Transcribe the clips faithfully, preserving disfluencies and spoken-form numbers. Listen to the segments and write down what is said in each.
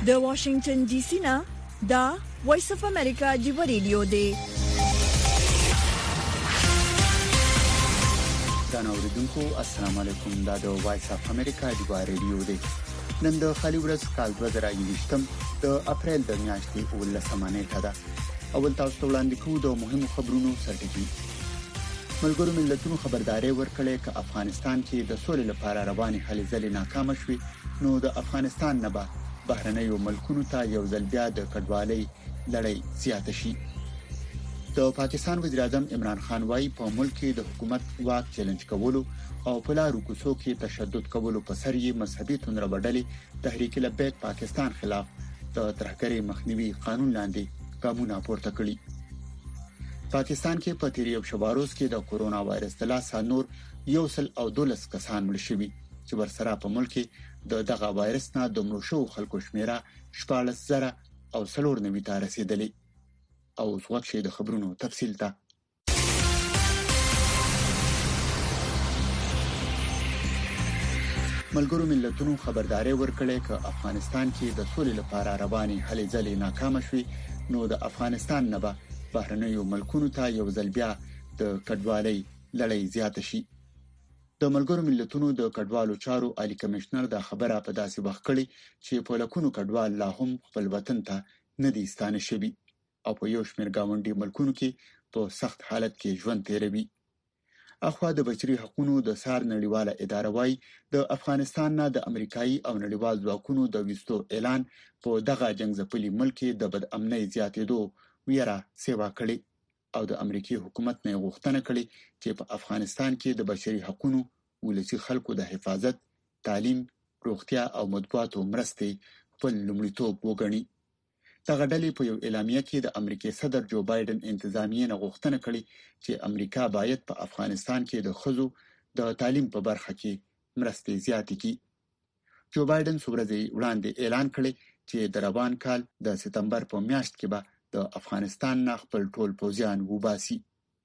د واشنگټن ډي سي نه دا وایس اف امریکا جیو ریډیو دی. دا اوریدونکو السلام علیکم. دا د وایس اف امریکا جیو ریډیو دی. نن د خالي ورځ کال دوه زره یوویشتم د اپریل د میاشتې اولسمه نیټه ده. اول تاسو ته وړاندې کوو د مهمو خبرونو سرټکی. ملګرو ملتونو خبرداري ورکړې ک افغانستان کې د سولې لپاره رواني هلې ځلې ناکام شوي، نو د افغانستان نه به بهرنیو ملکونو ته یو ځل بیا د کډوالۍ لړۍ زیاته شي. د پاکستان وزیر اعظم عمران خان وايي په ملک کې د حکومت واک چیلنج کولو او په لارو کوڅو کې تشدد کولو په سر یې مذهبي توندربډلې تحریک لبیک پاکستان خلاف د ترهګرۍ مخنیوي قانون لاندې ګامونه پورته کړي. پاکستان کې په تیریو شواروز کې د کورونا وایرس د لاسه نور یو سل او دولس کسان مړ شوي چې ورسره په ملک کې د دغه وایرس نه د مړو شو خلکو شمیره شپږ زره او څلور نوي ته رسیدلې. او زغوت شي د خبرونو تفصیل ته. ملګرو ملتونو خبرداري ورکړې ک افغانستان کې د سولې لپاره رواني هلې ځلې ناکام شوي، نو د افغانستان نه به بهرنیو ملکونو ته یو ځل بیا د کډوالۍ لړۍ زیاته شي. د ملګرو ملتونو د کډوالو چارو عالی کمشنر دا خبره په داسې وخت کړي چې په لکونو کډوال لا هم خپل وطن ته نه دي ستانه شوي او په یو شمېر گاونډي ملکونو کې په سخت حالت کې ژوند تیروي. اخوا د بشري حقوقو د سار نړیواله اداره وايي د افغانستان نه د امریکایي او نړیوال ځواکونو د وستو اعلان په دغه جنگځپلي ملک د بد امنۍ زیاتېدو ویره سیوا کړي او د امریکای حکومت نه غوښتنه کړي چې په افغانستان کې د بشري حقوقو ولسی خلکو د حفاظت، تعلیم، روغتیا او مطبوعاتو مرستې خپل لومړیتوب وګڼي. دغه ډلې په یو اعلامیه کې د امریکای صدر جو بایدن انتظامیه نه غوښتنه کړې چې امریکا باید په افغانستان کې د ښځو د تعلیم په برخه کې مرستې زیاتې کړي. جو بایدن څومره وړاندې اعلان کړی چې د روان کال د سپتمبر په میاشت کې به د افغانستان نه خپل ټول پوځیان وباسي.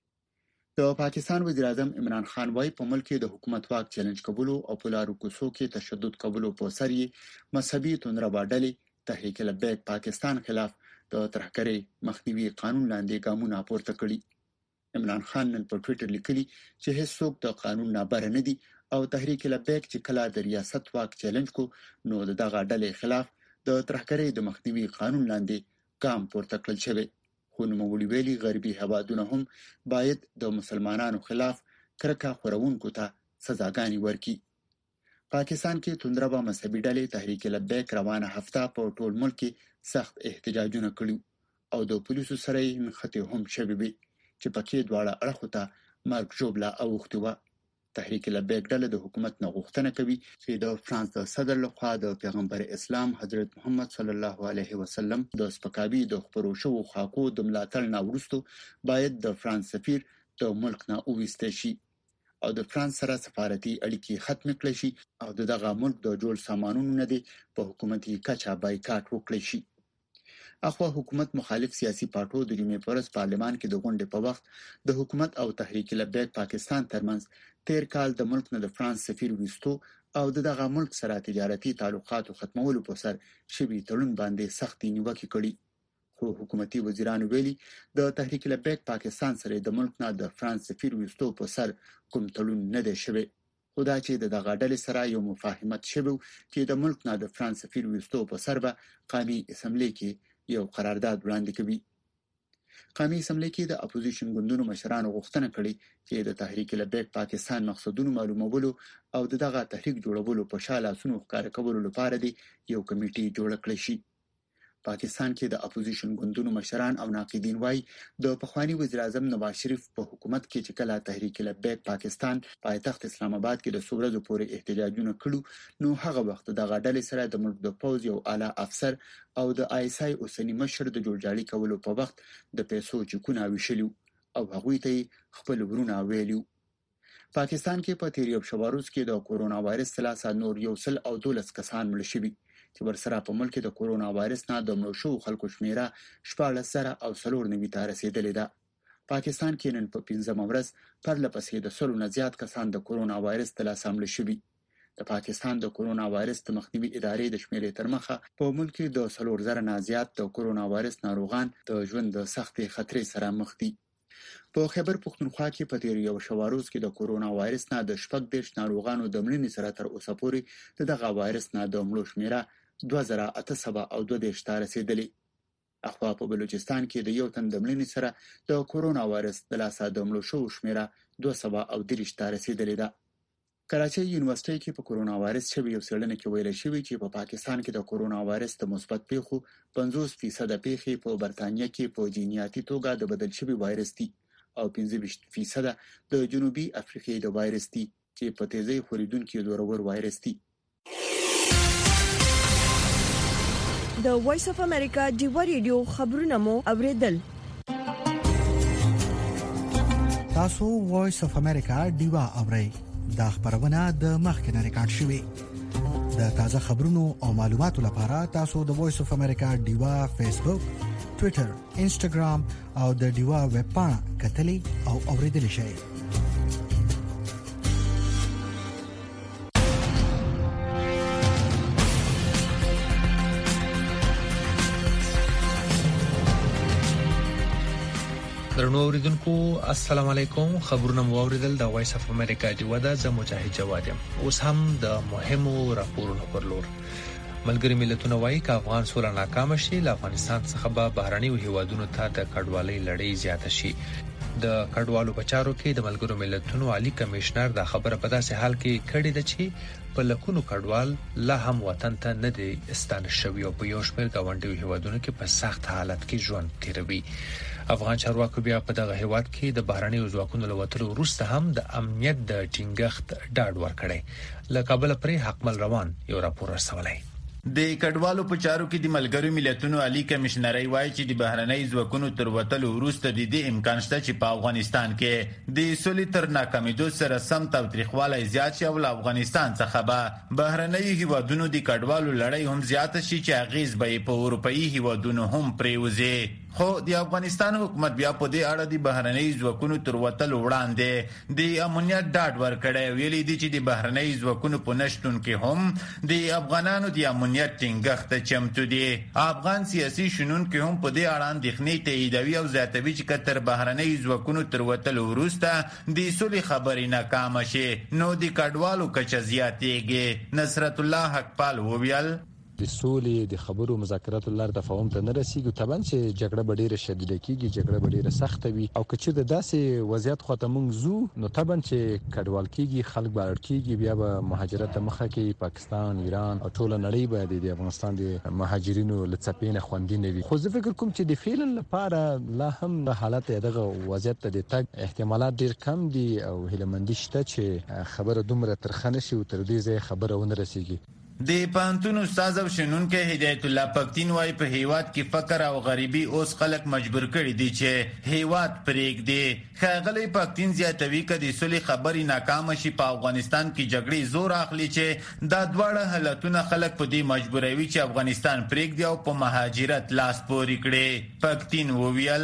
د پاکستان وزیر اعظم عمران خان وايي په ملک کې د حکومت واک چیلنج کولو او په لارو کوڅو کې تشدد کولو په سر یې مذهبي توندربډلې تحریک لبیک پاکستان خلاف د ترهګرۍ مخنیوي قانون لاندې ګامونه پورته کړي. عمران خان نن په ټوئیټر لیکلي چې هیڅوک د قانون نه بهر نه دي او تحریک لبیک چې کله د ریاست واک چیلنج کو نو دغه ډلې خلاف د ترهګرۍ د مخنیوي قانون لاندې ګام پورته کړل شوی. خو نوموړي ویلي غربي هوادونه هم باید د مسلمانانو خلاف کرکه خورونکو ته سزاګانې ورکړي. پاکستان کې توندربه مذهبي ډلې تحریک لبیک روانه هفته په ټول ملک کې سخت احتجاجونه کړي او د پولیسو سره یې نښتې هم شوې وي چې پکې دواړه اړخو ته مرګ ژوبله اوښتې وه. تحریک لبیک ډله د حکومت نه غوښتنه کوي چې د فرانس د صدر لخوا د پیغمبر اسلام حضرت محمد صلی الله علیه وسلم د سپکاوي د خبرو شوو خاکو د ملاتړ نه وروسته باید د فرانس سفیر د ملک نه وویستل شي او د فرانس سره سفارتي اړیکې ختم کړي شي او دغه ملک د جوړ سامانونو نه دی په حکومتي کچا بایکاټ وکړي شي. اخوا حکومت مخالف سیاسي پارټو د جمعې پر ورځ پارلمان کې د غونډې په وخت د حکومت او تحریک لبیک پاکستان ترمنځ تیر کال د ملک نه د فرانس سفیر وستو او دغه ملک سره تجارتي تعلقاتو ختمولو په سر شوی تړون باندې سختي نیوکه کړې. خو حکومتي وزیرانو ویلي د تحریک لبیک پاکستان سره د ملک نه د فرانس سفیر وستو په سر کوم تړون نه دی شوی. خدا چې دغه ډلې سره یو مفاهمت شوی چې د ملک نه د فرانس سفیر وستو په سر به قومي اسمبلی کې یو قرارداد وړاندې کوي. قومي اسمبلی کې د اپوزیشن ګوندونو مشرانو غوښتنه کړې چې د تحریک لبیک پاکستان مقصدونو معلومولو او دغه تحریک جوړولو په شاله سونو ښکار کولو لپاره دی یو کمیټي جوړ کړی شي. پاکستان کې د اپوزیشن ګوندونو مشران او ناقدین وايي د پخوانی وزیر اعظم نواز شریف په حکومت کې چې کله تحریک لبیک پاکستان پایتخت اسلام آباد کې د سورزو پورې احتجاجونه کړو نو هغه وخت دغه ډلې سره د ملک د پوز یو اعلی افسر او د آی اس آی اوسنی مشر د جوړجاړي کولو په وخت د پیسو چکونه ویشلو او هغوی ته خپل ورونه ویلو. پاکستان کې په تیریو شواروز کې د کورونا وایرس لاسه نور یو سل او دولس کسان مړ شوي چې ورسره په ملک د کورونا وایرس نه د مړو شو خلکو شمیره شپږ زره او څلور نوي ته رسیدلې ده. پاکستان کې نن په پنځمه ورځ پرله پسې د سلو نه زیات کسان د کورونا وایرس د لاسه مړ شوي. د پاکستان د کورونا وایرس د مخنیوي ادارې د شمیرې تر مخه په ملک کې د څلور زره نه زیات د کورونا وایرس ناروغان د ژوند د سختې خطرې سره مخ دي. په خیبر پښتونخوا کې په تیر یو شواروز کې د کورونا وایرس نه د شپږ دیرش ناروغانو د مړینې سره تر اوسه پورې د دغه وایرس نه د مړو شمیره دوه زره اته سوه او دوه دیرش ته رسیدلې. اخوا په بلوچستان کې د یو تن د مړینې سره د کورونا وایرس د لاسه د مړو شوو شمیره دوه سوه او دېرش ته رسیدلې ده. کراچۍ یونیورسيټي کې په کورونا وایرس شوی یو څېړنه کې ویل شوی چې په پا پاکستان کې د کورونا وایرس د مثبت پیښو پنځوس فیصد پیښې په برتانیې کې په جینیاتي توګه د بدل شوی وایرس دي او پنځه ویشت فیصد د جنوبي افریقې د وایرس دي چې په تیزی خورېدونکي زورور وایرس دي. د وایس اف امریکا ډیوا ریډیو خبرونه مو اوریدل. تاسو وایس اف امریکا ډیوا اورئ. دا خبرونه د مخکنه ریکارډ شوې. د تازه خبرونو او معلوماتو لپاره تاسو د وایس اف امریکا ډیوا فیسبوک، ټوئیټر، انسټاګرام او د ډیوا ویب پاڼه کتلې او اوریدلې شئ. درنو اوریدونکو السلام علیکم. خبرونه مو اوریدل د وایس اف امریکا دی ودا ز مجاهد جواد یم. اوس هم د مهمو راپورونو پر لور. ملګری ملتونه وایي چې افغان سوله ناکام شي، له افغانستان څخه به بهرنیو هیوادونو ته د کډوالۍ لړۍ زیاته شي. د کډوالو په چارو کې د ملګرو ملتونو عالی کمشنر دا خبره په داسې حال کې کړې ده چې په لکونو کډوال لا هم وطن ته نه دي ستانه شوي او په یو شمېر ګاونډیو هیوادونو کې په سخت حالت کې ژوند تیروي. افغان چارواکو بیا په دغه هیواد کې د بهرنیو ځواکونو له وتلو وروسته هم د امنیت د ټینګښت ډاډ ورکړی. له کابل پرې حقمل روان یو راپور رسولی. د کډوالو په چارو کې د ملګرو ملتونو عالی کمشنري وایي چې د بهرنۍ ځواکونو تر وتلو وروسته د دې امکان شته چې په افغانستان کې د سولې تر ناکامېدو سره سم تاوتریخوالی زیات شي او له افغانستان څخه به بهرنۍ هیوادونو د کډوالو لړۍ هم زیاته شي چې اغیز به په اروپایي هیوادونو هم پریوزي. خو د افغانستان حکومت بیا په دې اړه د بهرنۍ ځواکونو تر وتلو وړاندې د امنیت ډاډ ورکړی. ویلي دي چې د بهرنۍ ځواکونو په نشتون کې هم د افغانانو د امنیت ټینګښت ته چمتو دي. افغان سیاسي شنونکي هم په دې اړه اندېښنې تاییدوي او زیاتوي چې که تر بهرنۍ ځواکونو تر وتلو وروسته د سولې خبرې ناکامه شي نو د کډوالو کچه زیاتېږي. نصرت الله حقپال وویل د سولې د خبرو مذاکراتو لار تفاهم ته نه رسیږي. طبعا چې جګړه به ډیره شدیده کیږي، جګړه به ډیره سخته وي او که چې د داسې وضعیت خواته مونږ زو نو طبعا چې کډوال کیږي، خلک به اړ کیږي، بیا به مهاجرت ته مخه کوي. پاکستان، ایران او ټول نړۍ به د افغانستان د مهاجرینو لڅپې نه خوندي نه وي. خو زه فکر کوم چې د فعل لپاره لا هم حالت دغه وضعیت ته د تګ احتمالات ډیر کم دي او هیلمندي شته چې خبره دومره ترخه نشي او تر دې ځای خبره ونه رسیږي. د پانتون استاد او شنونکو هدایت الله پکتین وايي په هیواد کې فقر او غریبي اوس خلک مجبور کړي دي چې هیواد پرېږدي. ښاغلی پکتین زیاتوي که د سولې خبرې ناکامه شي په افغانستان کې جګړې زور اخلي چې دا دواړه حالتونه خلک په دې مجبوروي چې افغانستان پرېږدي او په مهاجرت لاس پورې کړي. پکتین وویل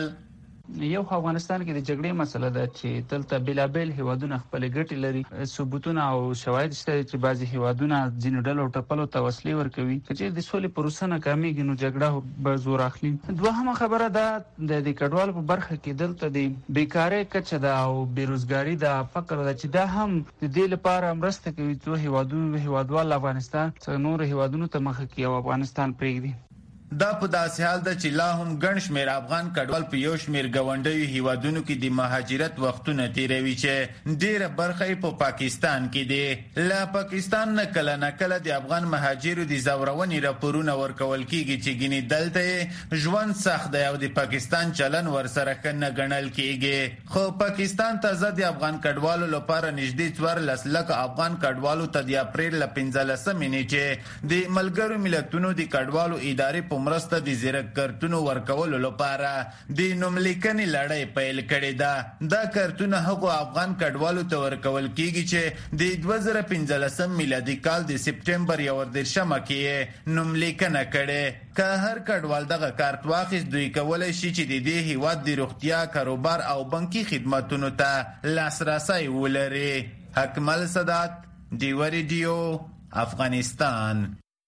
یو افغانستان کې د جګړې مسله ده چې دلته بلابل هیوادونه خپل ګټې لري. ثبوتونه او شواهد شته چې بعضي هیوادونه ځینو ډلو ټپلو ته وسلې ورکوي. چې د سولې پروسه ناکامېږي نو جګړه به زور اخلي. دوهمه خبره ده د کډوالو په برخه کې دلته د بیکارۍ کچه ده او بیروزګاري ده، فقر ده چې دا هم د دې لپاره مرسته کوي چې هیوادونو هیوادوال افغانستان څخه نور هیوادونو ته مخه کوي او افغانستان پرېږدي. دا په داسې حال ده چې لا هم ګڼ شمېر افغان کډوال په یو شمېر ګاونډیو هیوادونو کې د مهاجرت وختونه تیروي چې ډېره برخه یې په پاکستان کې دی. له پاکستان نه کله نه کله د افغان مهاجرو د ځورونې راپورونه ورکول کېږي چې ګینې دلته یې ژوند سخت دی او د پاکستان چلن ورسره ښه نه ګڼل کېږي. خو پاکستان ته زه د افغان کډوالو لپاره نږدې څوارلس لکه افغان کډوالو ته د اپریل له پنځلسمې نیټې د ملګرو ملتونو د کډوالو ادارې په مرسته د زیرک کارتونو ورکولو لپاره د نوملیکنې لړۍ پیل کړې ده. دا کارتونه هغو افغان کډوالو ته ورکول کېږي چې د دوه زره پنځلسم میلادي کال د سپټمبر یوه دېرشمه کې یې نوملیکنه کړې. که هر کډوال دغه کارت واخیست دوی کولی شي چې د دې هیواد د روغتیا، کاروبار او بانکي خدماتونو ته لاسرسی ولري. حکمل صدات، ډیوه ریډیو افغانستان.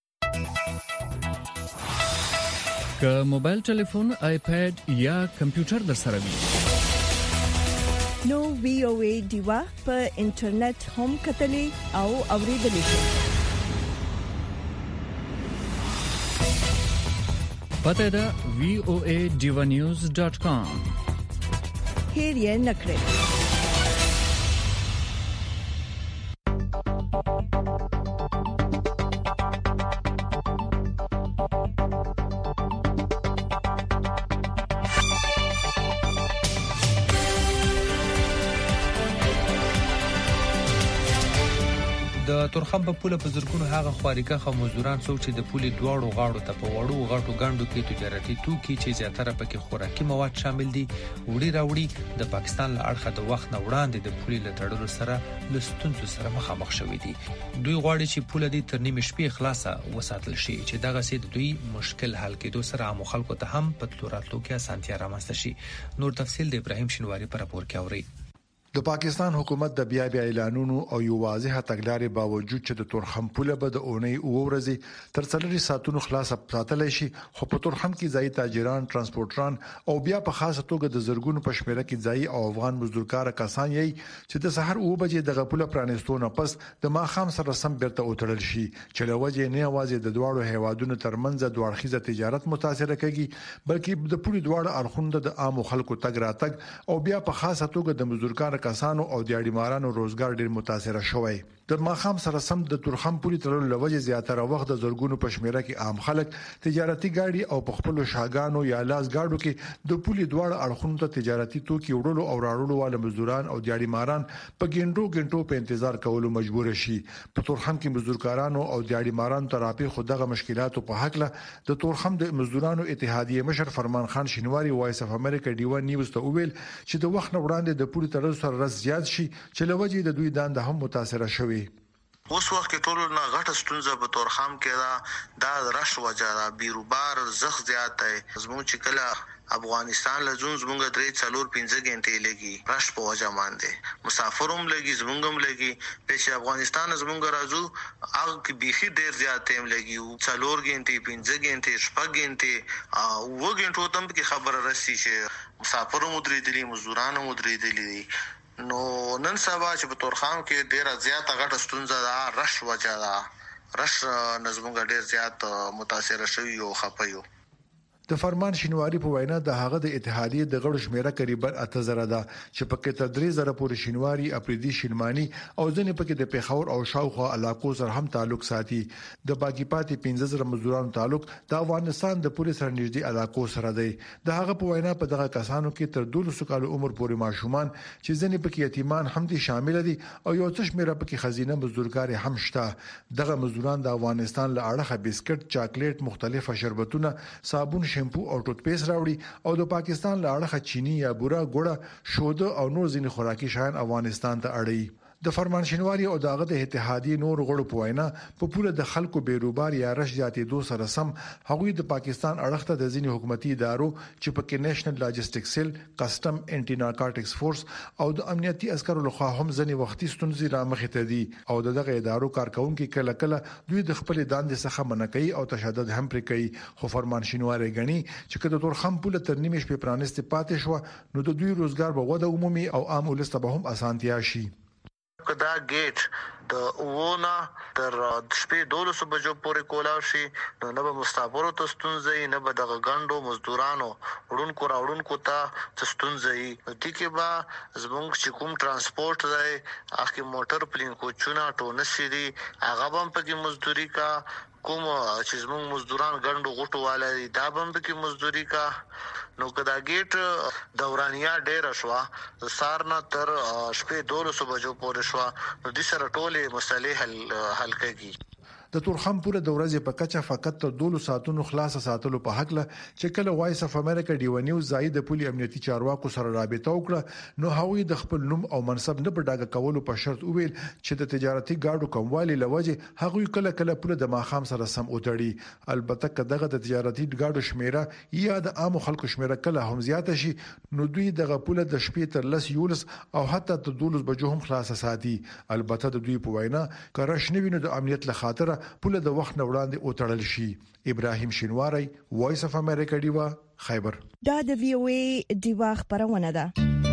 که موبایل ټلیفون، آیپاد یا کمپیوټر در سره وي نو وی او ای ډیوا په انټرنیټ هم کتلې او اوریدلې شي. پته ده وی او ای ډیوا نیوز ډاٹ کام. هیر یې نکړئ. د تورخم په پوله په زرګونو هغه خواریکه مزدوران څو چې د پولې دواړو غاړو ته په وړو غاټو ګاندو کې تجارتي توکي چې زیاتره پکې خوراکي مواد شامل دي وړي راوړي د پاکستان له اړخه د وخت نه وړاندې د پولې له تړلو سره له ستونزو سره مخامخ شوي دي. دوی غواړي چې پوله دې تر نیمې شپې خلاصه وساتل شي چې دغه سي د دوی مشکل حل کېدو سره عام خلکو ته هم په تلو راتلو کې اسانتیا رامنځته شي. نور تفصیل د ابراهیم شینواری پر راپور کې اوري. د پاکستان حکومت د بیا بیا اعلانونو او یو واضحه تګلارې باوجود چې د تورخم پوله به د اونۍ او ورځې تر څلوري ساعتونو خلاص ساتل شي، خو په تورخم کې ځای تاجران، ترانسپورټران او بیا په خاصه توګه د زرګونو په شمیره کې ځای او افغان مزدورکار کسان یې چې د سحر او بجې د غپوله پرانستونه پس د ماخام سره سم بیرته اوتړل شي چې لوجه نه आवाज د دوړو هیوادونو ترمنځ دوړخیزه تجارت متاثر کوي، بلکې د پولی دوړو اړخوند د عام خلکو تګ راتګ او بیا په خاصه توګه د مزدورکار کسانو او د اړیمارانو روزګار ډیر متاثر شوی. د ماخام سره سم د تورخم پولی تړلو لوجه زیاتره وخت د زرګونو پښمیره کې عام خلک تجارتي ګاډي او په خپل شاګانو یا لاس ګاډو کې د پولی دواړه اړخونو ته تجارتي توکي وړلو او راړلو والو مزدوران او د اړیماران په ګڼټو ګڼټو په انتظار کولو مجبور شي. په تورخم کې مزدورکارانو او د اړیمارانو تراپی خودغه مشکلاتو په حق له د تورخم د مزدورانو اتحادیه مشر فرمان خان شینواری وایس اف امریکا ډیوا نیوز ته ویل چې د وخت نه وړاندې د پولی تړلو سره رس زیات شي چې لوجه د دوی دانده هم متاثر شوي. اوس وخت کې ټولو نه غټه ستونزه په تورخم کې دا د رش وجه دا بیروبار زخ زیات دی. زموږ چې کله افغانستان له زون زمونږ درې څلور پنځه غنټې لګي رش په وجه باندې مسافروم لګي زمونږم لګي په افغانستان زمونږ راځو هغه کې بيخي ډیر زیات ټیم لګي څلور غنټې پنځه غنټې شپږ غنټې او و غنټو تم کې خبره رسي چې مسافروم درېدلي مزدورانو درېدلي. نو نن سبا چې په تورخم کې ډیره زیاته غټه ستونزه ده رش وجه ده رش نظمونګ ډیر زیات متاثر شوی او خپيو. د فرمان شینواری په وینا د هغه د اتحادیه د غړو شمیره قریبا اته زره ده چې پکې تر درې زره پورې شینواری اپریدي شینمانی او ځنې پکې د پیښور او شاوخوا علاقو سره هم تعلق ساتي. د باقی پاتې پنځه زره مزدورانو تعلق د افغانستان د پولیس سره نږدې علاقو سره دی. د هغه په وینا په دغه کسانو کې تر دولس کال عمر پورې ماشومان چې ځنې پکې یتیمان هم دي شامل دي او یو څه شمیره پکې خزینه مزدورکار هم شته. دغه مزدوران د افغانستان له اړخه بسکټ، چاکلیټ، مختلفه شربتونه، صابون، شیمپو او ټوت پیس راوړي او د پاکستان له اړخه چینی یا بوره ګوړه، شوده او نور ځینې خوراکي شیان افغانستان ته اړي. د فرمان شینواری او دغه د اتحادیه نور غړو په وینا په پوره د خلکو بیروبار یا رش زیاتېدو سره سم هغوی د پاکستان اړخته د ځینې حکومتي ادارو چې پکې نېشنل لاجستیک سیل، کسٹم، انټي نارکوټکس فورس او د امنیتي عسکرو لخوا هم ځینې وختي ستونزې را مخې ته دي او دغه ادارو کارکونکو کله کله دوی د خپل داندې څخه منکې او تشدد هم پرې کوي. خو فرمان شینواری غني چې کله تورخم پوله تر نیمه شپې پرانست پاتې شو نو د دوی روزګار به وده عمومي او عام ولست به هم اسانتیا شي. کدا گیټ د وونه تر شپې دولس بجو پورې کولاو شي نو نه به مستعمرو ته ستونزې نه به د غندو مزدورانو وړونکو راوړونکو ته ستونزې دي کې با زموږ چې کوم ترانسپورت دی اخی موټر پلین کوچونه ټونس دي هغه هم پکې مزدوري کا کوم چې زموږ مزدوران غندو غټو والي دا هم پکې مزدوري کا نو کدا گیټ دورانیا ډېر شو سارنا تر شپې دولس بجو پورې شو نو د سره ټولې مسلې حل حل کوي. د تورخم پوله د ورځې په کچه فقط تر دوه ساعتونو خلاص ساتلو په حق له چې کله وایس اف امریکا ډیو نیوز زائد پولی امنیتي چارواکو سره رابطه وکړه نو هغوی د خپل نوم او منصب نه په ډاګه کولو په شرط وویل چې د تجارتي گاډو کموالی لوجه هغوی کله کله پوله د ماخام سره سم وتړي البته کداغه د تجارتي گاډو شمیره یا د عام خلکو شمیره کله هم زیات شي نو دوی دغه پوله د شپې تر لس یولس او حتی تر دولس بجو هم خلاص ساتي. البته د دوی په وینا کارش نه ویني د امنیت له خاطر پوله د وخت نه وړاندې اوتړل شي. ابراهیم شینواری وایس اف امریکا دیوا خیبر. دا د وی او ای دیوا خبرونه ده.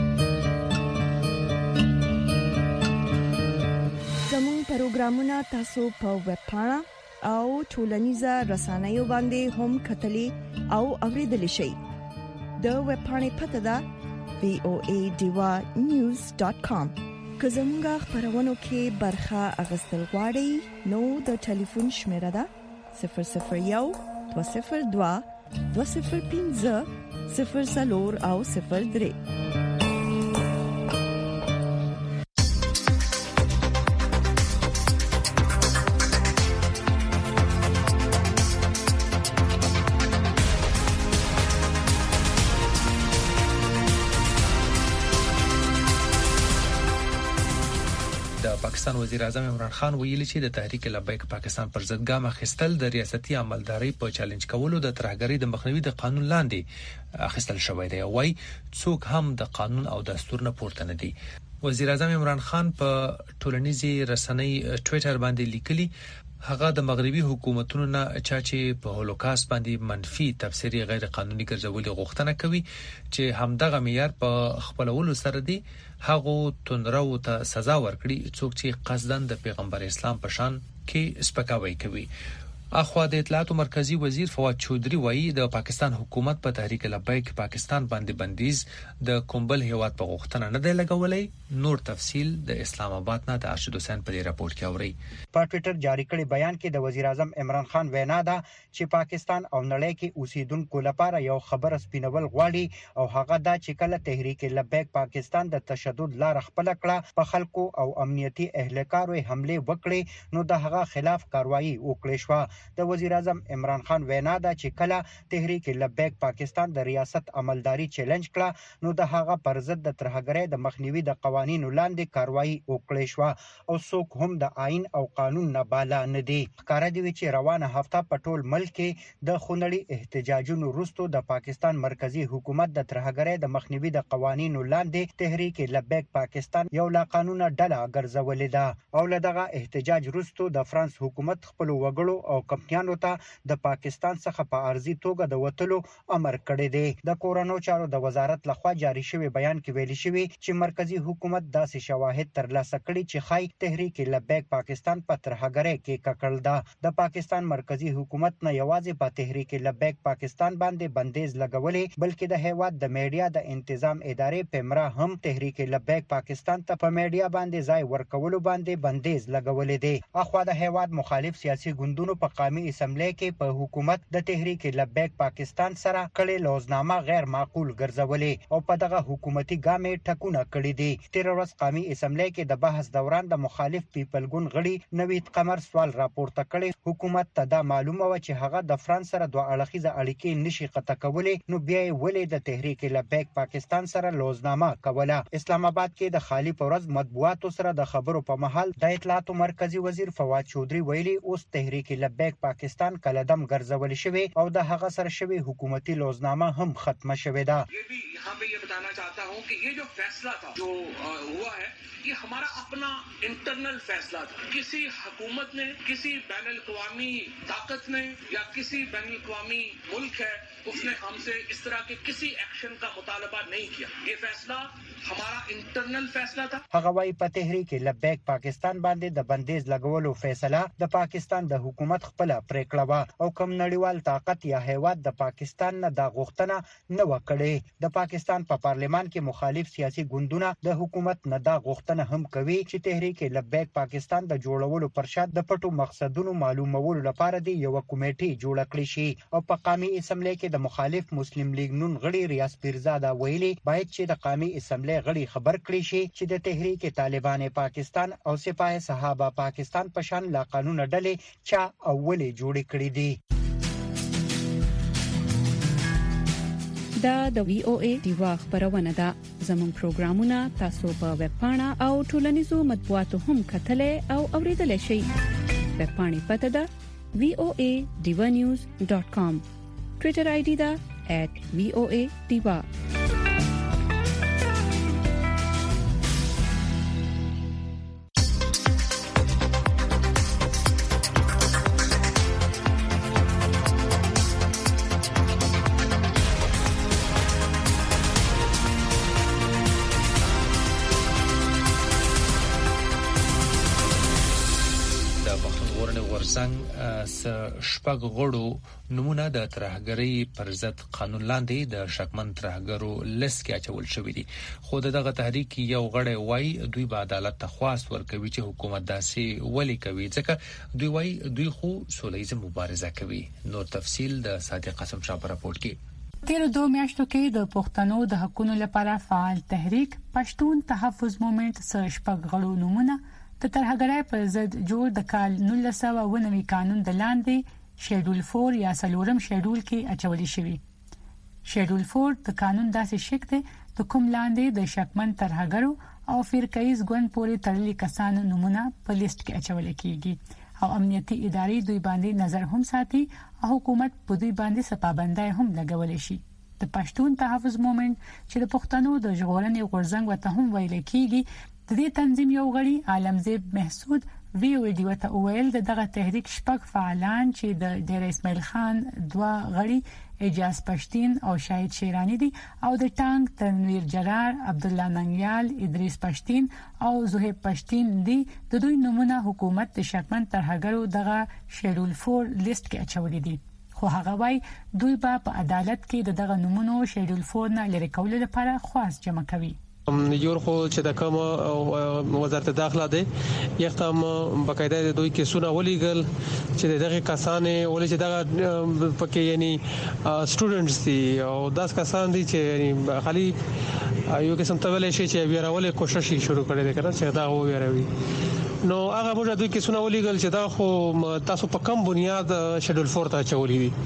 زموږ پروګرامونه تاسو په ویب پاڼه او ټولنیزه رسنیو باندې هم کتلی او اوریدلی شئ. د ویب پاڼې پته ده وی او ای دیوا نیوز ډاټ کام. که زموږ خبرونو کې برخه اخیستل غواړئ نو د ټلیفون شمیره ده صفر صفر یو دوه صفر دوه دوه صفر پنځه صفر څلور او صفر درې. پاکستان وزیر اعظم عمران خان ویلي چې د تحریک لبیک پاکستان پر ضد ګام اخیستل د ریاستي عملداري په چالنج کولو د ترهګرۍ د مخنیوي د قانون لاندې اخیستل شوی دی. وای څوک هم د قانون او دستور نه پورته نه دي. وزیر اعظم عمران خان په ټولنیزي رسنۍ ټوئیټر باندې لیکلي هغه د مغربي حکومتونو نه چې په هولوکاست باندې منفي تفسیری غیر قانوني ګرځولي غوښتنه کوي چې همدغه معیار په خپلولو سره دی هغه تندرو ته سزا ورکړي څوک چې قصدن د پیغمبر اسلام په شان کې سپکاوی کوي. اخوا د اطلاعات مرکزی وزیر فواد چودري وایي د پاکستان حکومت په تحریک لبیک پاکستان باندې بندیز د کومبل هیواد په غوښتنه نه دی لګولې. نور تفصیل د اسلام آباد نه د ارشد حسین په راپور کې اوري. په ټوئیټر جاری کړي بیان کې د وزیر اعظم عمران خان وینا ده چې پاکستان او نړۍ کې اوسیدونکو لپاره یو خبر سپینول غواړي او هغه دا چې کله تحریک لبیک پاکستان د تشدد لار خپل کړه په خلکو او امنیتي اهلکارو حمله وکړي نو د هغه خلاف کاروایی وکړي شو. د وزیر اعظم عمران خان وینا ده چې کله تحریک لبیک پاکستان د ریاست عملداري چیلنج کړه نو د هغه پر ضد د ترهګرۍ د مخنیوي د قوانینو لاندې کاروایی وکړي شو او څوک هم د آئین او قانون نه بالا نه دي. ښکاره دی چې روانه هفته په ټول ملک کې د خونړي احتجاجونو وروسته د پاکستان مرکزی حکومت د ترهګرۍ د مخنیوي د قوانینو لاندې تحریک لبیک پاکستان یو لا قانوني ډله ګرځولې ده او لدغه احتجاج وروسته د فرانس حکومت خپل وګړو او کمپنیانو ته د پاکستان څخه په ارزي توګه د وټلو امر کړی دی. د کورونو چارو د وزارت لخوا جاری شوی بیان کې ویل شوی چې مرکزی حکومت داسې شواهد ترلاسه کړي چې خای تحریک لبیک پاکستان په ترهګرۍ کې ککړل ده. د پاکستان مرکزی حکومت نه یوازې په تحریک لبیک پاکستان باندې بندیز لګولې بلکې د هیواد د میډیا د تنظیم ادارې پمرا هم تحریک لبیک پاکستان ته په میډیا باندې ځای ورکولو باندې بندیز لګولې دی. اخوا د هیواد مخالف سیاسي ګوندونو په قومي اسمبلی کې په حکومت د تحریک لبیک پاکستان سره کړي لوزنامه غیر معقول ګرځولې او په دغه حکومتي ګامې ټکونه کړي دي. تیر ورځ قومي اسمبلی کې د بحث دوران د مخالف پیپل ګوند غړي نوید قمر سوال راپورته کړي حکومت ته دا معلومه و چې هغه د فرانس سره دوه اړخیزه اړیکې نشي قطع کولی نو بیا یې ولې د تحریک لبیک پاکستان سره لوزنامه کوله. اسلام آباد کې د خالی پورز مطبوعاتو سره د خبرو په محل د اطلاعات مرکزی وزیر فواد چودري ویلي اوس تحریک لبیک پاکستان کلدم ګرځول شوی او د هغه سره شوی حکومتي لوزنامه هم ختمه شوی ده. یہ بھی یہاں پہ یہ بتانا چاہتا ہوں کہ یہ جو فیصلہ تھا جو ہوا ہے یہ ہمارا اپنا انٹرنل فیصلہ تھا. کسی حکومت نے کسی بین الاقوامی طاقت نے یا کسی بین الاقوامی ملک ہے اس نے ہم سے اس طرح کے کسی ایکشن کا مطالبہ نہیں کیا. یہ فیصلہ ہمارا انٹرنل فیصلہ تھا. هغه وايي په تحریک لبیک پاکستان باندې د بندیز لګولو فیصله د پاکستان د حکومت خپل پریکړه وا او کوم نړیوال طاقت یا هیواد د پاکستان نه د غوښتنه نه وکړي. د پاکستان په پارلیمان کې مخالف سیاسي ګوندونه د حکومت نه د غوښتنه غوښتنه هم کوي چې تحریک لبیک پاکستان د جوړولو پرشاد د پټو مقصدونو معلومولو لپاره د یو کمیټې جوړ کړی شي او په قومي اسمبلی کې د مخالف مسلم لیگ نون غړي ریاض پیرزاده ویلي باید چې د قومي اسمبلی غړي خبر کړي شي چې د تحریک طالبان پاکستان او سپاه صحابه پاکستان په شان لا قانون ډلې چا اولې جوړ کړی دي. دا د وی او ای دیوا خبرونه ده. زموږ پروګرامونه تاسو په ویب پاڼه او ټولنیزو مطبوعاتو هم کتلای او اوریدلای شئ. ویب پاڼې پته ده وی او ای دیوا نیوز ډاٹ کام. ټوئیټر آی ډي ده ایٹ وی او ای دیوا. شپږ غړو نمونه د ترهګرۍ پر ضد قانون لاندې د شکمن ترهګرو لیست کې اچول شوې دي. خو دغه تحریک یو غړی وای دوی به عدالت ته خواست ورکوي چې حکومت داسې ولي کوي ځکه دوی وای دوی خو سولهییزه مبارزه کوي. نور تفصيل د صادق قسم شاه په راپورټ کې. تیر دوه میاشتو کې د پښتنو د حقوقو لپاره فعال تحریک پښتون تحفظ موومېنټ سره شپږ غړو نمونه د ترهګرۍ پر ضد جوړ د کال نولس سوه اوه نوي قانون د لاندې شیډول فور یا سلورم شیډول کې اچولې شوی. شیډول فور د قانون داسې شک دی د کوم لاندې د شکمن ترهګرو او فرقیز ګوند پورې تړلي کسانو نمونه په لیست کې اچول کیږي او امنیتي ادارې دوی باندې نظر هم ساتي او حکومت په دوی باندې سپابندۍ هم لګول شي. د پښتون تحفظ موومېنټ چې د پښتنو د ژغورنې غورځنګ وته هم ویل کیږي د دې تنظیم یو غړي عالمزیب محسود وی ویډیو ته ویل دغه تحریک شپږ فعالان چې د ډیر اسماعیل خان دوا غړي اجاز پښتين او شاهد شیرانی دي او د ټانک تنویر جرار عبد الله ننګیال ادریس پښتين او زهیب پښتين دي. د دوی نمونه حکومت د شکمن ترهګرو دغه شیډول فور لیست کې اچولې دي. خو هغه وای دوی په عدالت کې دغه نمونه شیډول فور نه لری کول لپاره خواست جمع کوي. یور خو چې د کوم وزارت داخله ده یختم بقاعده دوی کې سونه ولېګل چې دغه کسانې ولې چې دغه پکې یعنی سټوډنټس دي او داس کسان دي چې خالي یو قسم ته ولې شي چې ویراولې کوشش شروع کړي ده کنه چې دا ویروي نو هغه موږ دوی کې سونه ولېګل چې دا خو تاسو په کم بنیاد شیډول فور ته چولې دي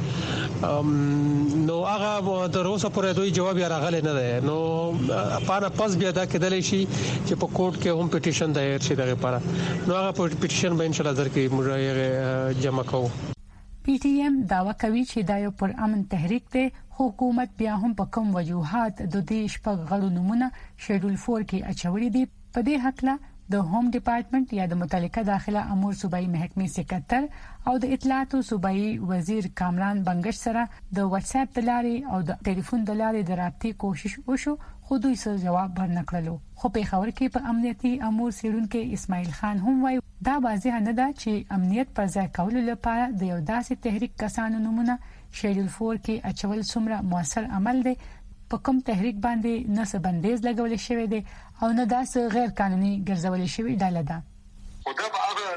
نو هغه د روسه پورې دوی جواب یې راغلی نه ده. نو پانه پس بیا دا کېدلی شي چې په کوټ کې هم پټیشن دایر شي دغه لپاره نو هغه پټیشن به ان شاء الله درکې موږ یې جمع کوو. پی ټی ایم داوا کوي چې دا یو پر امن تحریک دی. حکومت بیا هم په کوم وجوهات د دې شپږ غړو نمونه شیډول فور کې اچولې دي. په دې حق لا د هوم ډپارټمنټ یا د متعلقه داخله امور صوبایي محکمې سکرټر او د اطلاعات صوبایي وزیر کامران بنگش سره د واتس اپ د لارې او د ټلیفون د لارې د رابطې کوشش وشو خو دوی څه جواب ورنکړلو. خو په خبر کې په امنیتي امور سیرونکو اسماعیل خان هم وایي دا واضح نه ده چې امنیت پر ځای کولو لپاره د یو داسې تحریک کسانو نمونه شیډول فور کې اچول څومره موثر عمل دی. په کوم تحریک باندې نه څه بندیز لګول شوی دی او نه داس غیر قانوني ګرځول شوی ډاله ده. خو دا به هغه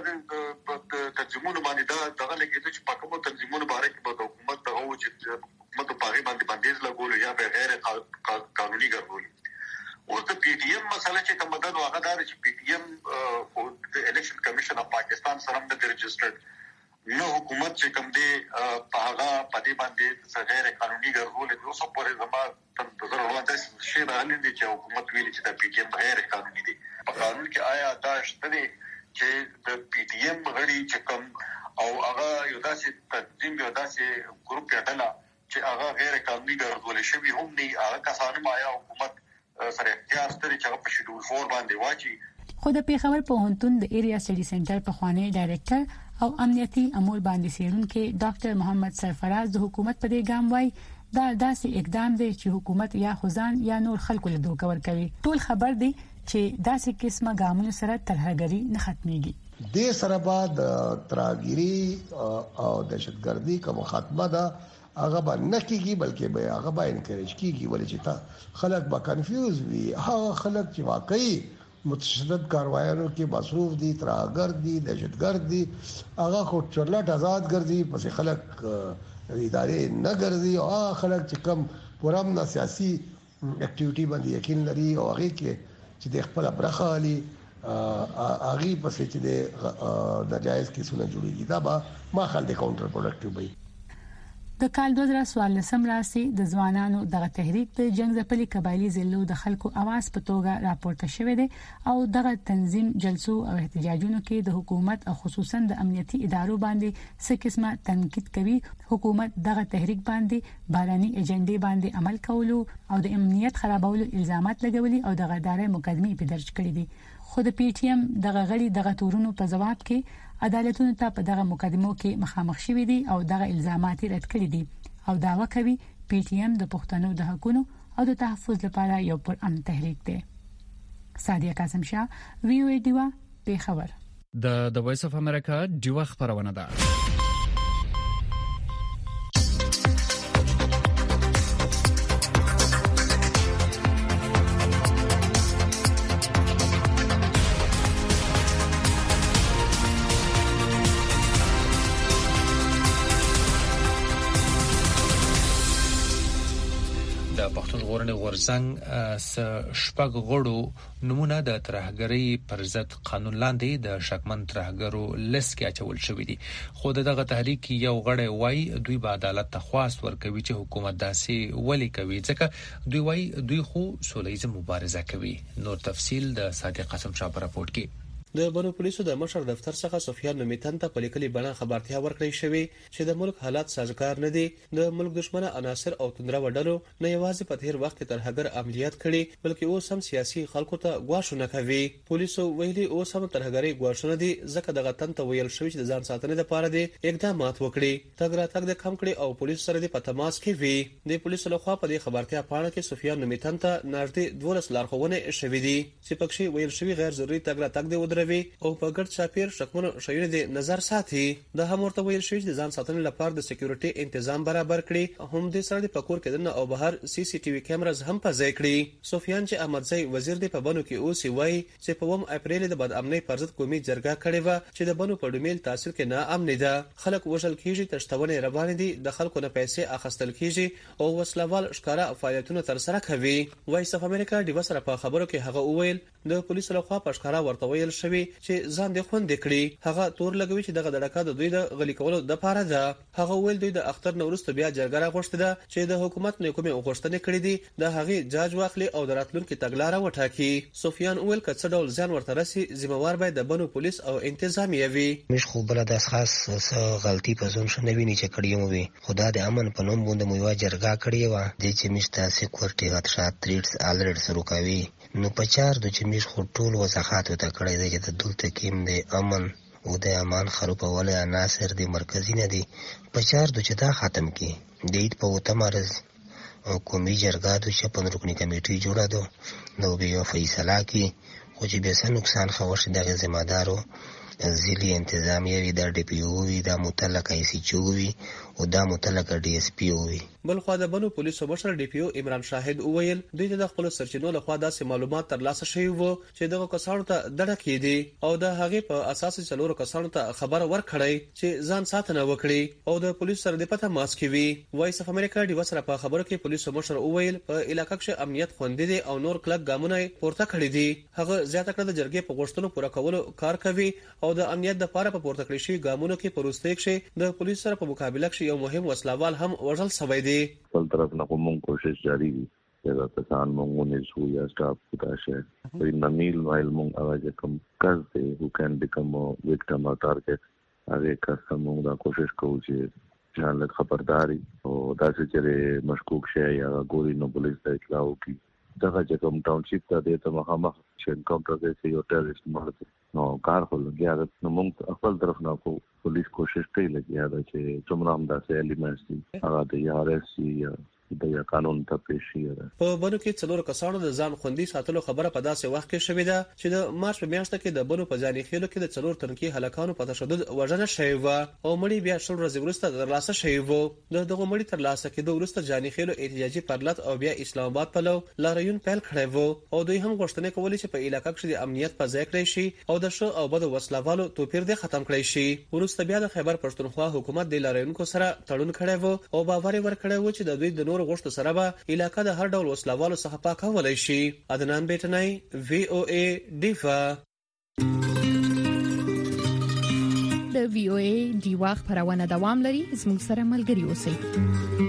تنظیمونه باندې دا دغه لګیدل چې په کومو تنظیمونو باندې کې به حکومت ته او چې حکومت په هغه باندې بندیز لګول یا به غیر قانوني ګرځول. او د پی ټی ایم مسله چې کوم د هغه دار چې پی ټی ایم او د الیکشن کمیشن اف پاکستان سره د رجسټرډ نو حکومت چې کوم دی په هغه په دې باندې غیر قانوني ګرځول دي اوس په زما په نظر ولاته شي راغلي دي چې حکومت ویلي چې د پی ټی ایم غیر قانوني دي. په قانون کې آیا دا شته دي چې د پی ټی ایم غړي چې کوم او هغه یو داسې تنظیم یو داسې ګروپ کېدله چې هغه غیر قانوني ګرځول شوی هم نه هغه کسانو ما یا حکومت سره اختیار ستري چې په شیډول فور باندې واچي. خو د پیښور پوهنتون د ایریا سټډي سنټر په خوانی ډایریکټر او امنیتي امور باندې سیرونکو ډاکټر محمد سرفراز د حکومت په دې ګام وای دا داسې اقدام دی چې حکومت یا خزان یا نور خلکو له دوه کور کوي. ټول خبر دی چې داسې قسمه ګامونو سره ترهګری نه ختميږي. د سره بعد ترهګری او دهشتګردي کوم خاتمه ده هغه به نه کیږي بلکې به هغه به انکریج کیږي ولې چې تا خلک به کنفیوز وي. هغه خلک چې واقعي متشدد کاروایانو کې مصروف دي، ترهګر دي، دهشتګرد دي، هغه خو چرلټ آزاد ګرځي، پس خلک ادارې نه ګرځي او هغه خلک چې کم پرم نه سیاسي اکټیویټي باندې یقین لري او هغه کې چې د خپل برخه علي هغه پس چې د ناجایز کیسونه جوړیږي دا به ما خل د کاونټر پروډکټیو وي. د کال دوه زره څوارلسم راسي د ځوانانو دغه تحریک د جنگ ځپلي قبایلی ضلعو د خلکو आवाज په توګه راپورته شوې دي او دغه تنظیم جلسو او احتجاجونو کې د حکومت او خصوصا د امنیتي ادارو باندې څه قسمه تنقید کوي. حکومت دغه تحریک باندې باراني ایجنډي باندې عمل کولو او د امنیت خرابولو الزامات لګولي او د غدارۍ مقدمې په درج کړې دي. خو د پی ټی ایم دغه غړي دغه تورونو په جواب کې عدالتونو ته په دغه مقدمو کې مخامخ شوي دي او دغه الزامات رد کړي دي او داوا کوي پی ټی ایم د پښتنو د حقوقو او د تحفظ لپاره یو پرامن تحریک دی. سادیه قاسم شاه وی او ای دیوا په خبر د د وایس اف امریکا دیوا خبرونه ده. ژغورنې غورځنګ س شپږ غړو نمونه د ترهګرۍ پر ضد قانون لاندې د شکمن ترهګرو لیست کې اچول شوې دي. خو دغه تحریک یو غړی وای دوی به عدالت ته خواست ورکوي چې حکومت داسې ولي کوي ځکه دوی وای دوی خو سولهییزه مبارزه کوي. نور تفصیل د صادق قسم شاه په راپورټ کې. د بنو پولیسو د مشر دفتر څخه سفیان نومیتن ته په لیکلي بڼه خبرتیا ورکړې شوې چې د ملک حالات سازگار نه دي. د ملک دشمنه عناصر او تندره وډلو نه یوازې په تیر وخت ترهګر عملیات کړي بلکې اوس هم سیاسي خلکو ته غواړونه کوي. پولیسو ویلي اوس هم ترهګری غواړونه دي ځکه دغه تن ته ویل شوی چې د ځان ساتنې لپاره دي اقدامات وکړي. تګ راتګ د کم کړي او پولیس سره د پتماس کې وی. د پولیسو لخوا په دې خبرتیا پاڼه کې سفیان نومیتن ته نږدې دولس لارښوونې شوې دي چې پکې ویل شوی غیر ضروري تګ راتګ دی ودروي او په چاپیر شکمن شوی د نظر ساتي. د هم ورته ویل شوی چې ځان ساتنې لپاره د سکیورټي تنظیم برابر کړي. هم د سره د پکور کې دنه او بهر سی سی ټي وي کیمراز هم په ځای کړي. سفیان چې احمدزی وزیر دی په بنو کې اوس وی چې په اووم اپریل د بد امنۍ پر ضد قومي جرګه کړې و چې د بنو په ډومیل تحصیل کې نه امن ده. خلک وژل کیږي، تشتونه روان دي، د خلکو نه پیسې اخیستل کیږي او وسلوال ښکارا فعالیتونه تر سره کوي. وایس اف امریکا د وسره په خبرو کې هغه وویل د پولیسو لخوا په ښکارا ورته ویل شوی چې ځان د خوند کړي. هغه تور لګوي چې دغه دړکا د دوی د غلي کولو د پاره ده. هغه ویل دوی د اختر نورسته بیا جرګه راغوښته ده چې د حکومت نه کومه غوښتنه کړې دي د هغه جاج واخلي او دراتلونکو تګلارې وټاکي. سفیان ویل کڅ ډول ځان ورته راسي ذمہوار باید د بنو پولیس او انتظامیه وي. مش خو بل د خاص غلطي په زوم شنه ویني چې کړیو وي. خدا د امن په نوم باندې مو یو جرګه کړی و د چې مشته سکیورټي غټ تریټس الرټ سره کوي. نو په چار د چې مش خو ټول وسخات ته کړی دی چې د دلته کېم د امن او د امان خرابولې عناصر د مرکزی نه دي. په چار د چې دا ختم کی د ایت په وته مرز او قومي جرګه د چې په رکنی کمیټي جوړه ده نو به یو فیصله کی خو چې به څه نقصان خوښ د ذمہ دارو ځلی انتظامیه وی د ډي پی او وی د متعلقه ای سی چوي او د متعلقه ډي اس پی او وی. بل خو د بنو پولیسو مشر ډي پی او عمران شاهد وویل دوی د خپل سرچینو له خوا داسې معلومات ترلاسه شوي وو چې دغه کسانو ته دړه کېدي او د هغه په اساس څلورو کسانو ته خبر ورکړی چې ځان ساتنه وکړي او د پولیسو سره د پته ماس کوي. وایس اف امریکا دی وسره په خبرو کې پولیسو مشر وویل په علاقې کې امنیت خوندې دي او نور کلک ګامونه پورته کړی دي. هغه زیاته کړه د جرګې په غوښتنو پوره کولو کار کوي او د امنیت د لپاره په پورته کړی شي ګامونو کې پروستې کې د پولیسو سره په مقابله کې یو مهم وسلوال هم وژل شوی دی. بل طرف نه کوم کوشش جاری دي چې د کسان مونږ سو یا سټاف پټاشه په نمیل وایل مونږ اواز کوم کس دی who can become a victim or target هغه کس مونږ دا کوشش کوو چې ځان له خبرداري او داسې چې مشکوک شي یا ګوري نو پولیس ته اطلاع وکړي. دغه چې کوم ټاونشپ ته د ته مخامخ چې انکاونټر کې یو ټیرریست مرته نو کار خو لګیا ده. نو موږ خپل طرف نه کو پولیس کوشش کوي لګیا ده چې څومره هم داسې الیمنټس دي هغه د آر اس سی یا رسیدي یا قانون ته پیش شي. په بنو کې څلور کسانو د ځان خوندي ساتلو خبره په داسې وخت کې شوې ده چې د مارچ په میاشت کې د بنو په ځاني خېلو کې د څلور تنکي هلاکانو په تشدد وژنه شوې و او مړي بیا شل ورځې وروسته ترلاسه شوې و. د دغه مړي ترلاسه کېدو وروسته ځاني خېلو احتجاجي پرلط او بیا اسلام آباد په لو لاریون پیل کړی و او دوی هم غوښتنه کوله چې په علاقې کې د امنیت په ځای کړی شي او د شو او بد وسلوالو توپیر دې ختم کړی شي. وروسته بیا د خیبر پښتونخوا حکومت د لاریونکو سره تړون کړی و او باور ورکړی و چې د دوی د نور غوښتنو سره به علاقې د هر ډول وسلوالو څخه پاکولای شي. عدنان بیٹنای وی او ای دیفا. د وی او ای دیوا خبرونه دوام لري. زموږ سره ملګري اوسئ.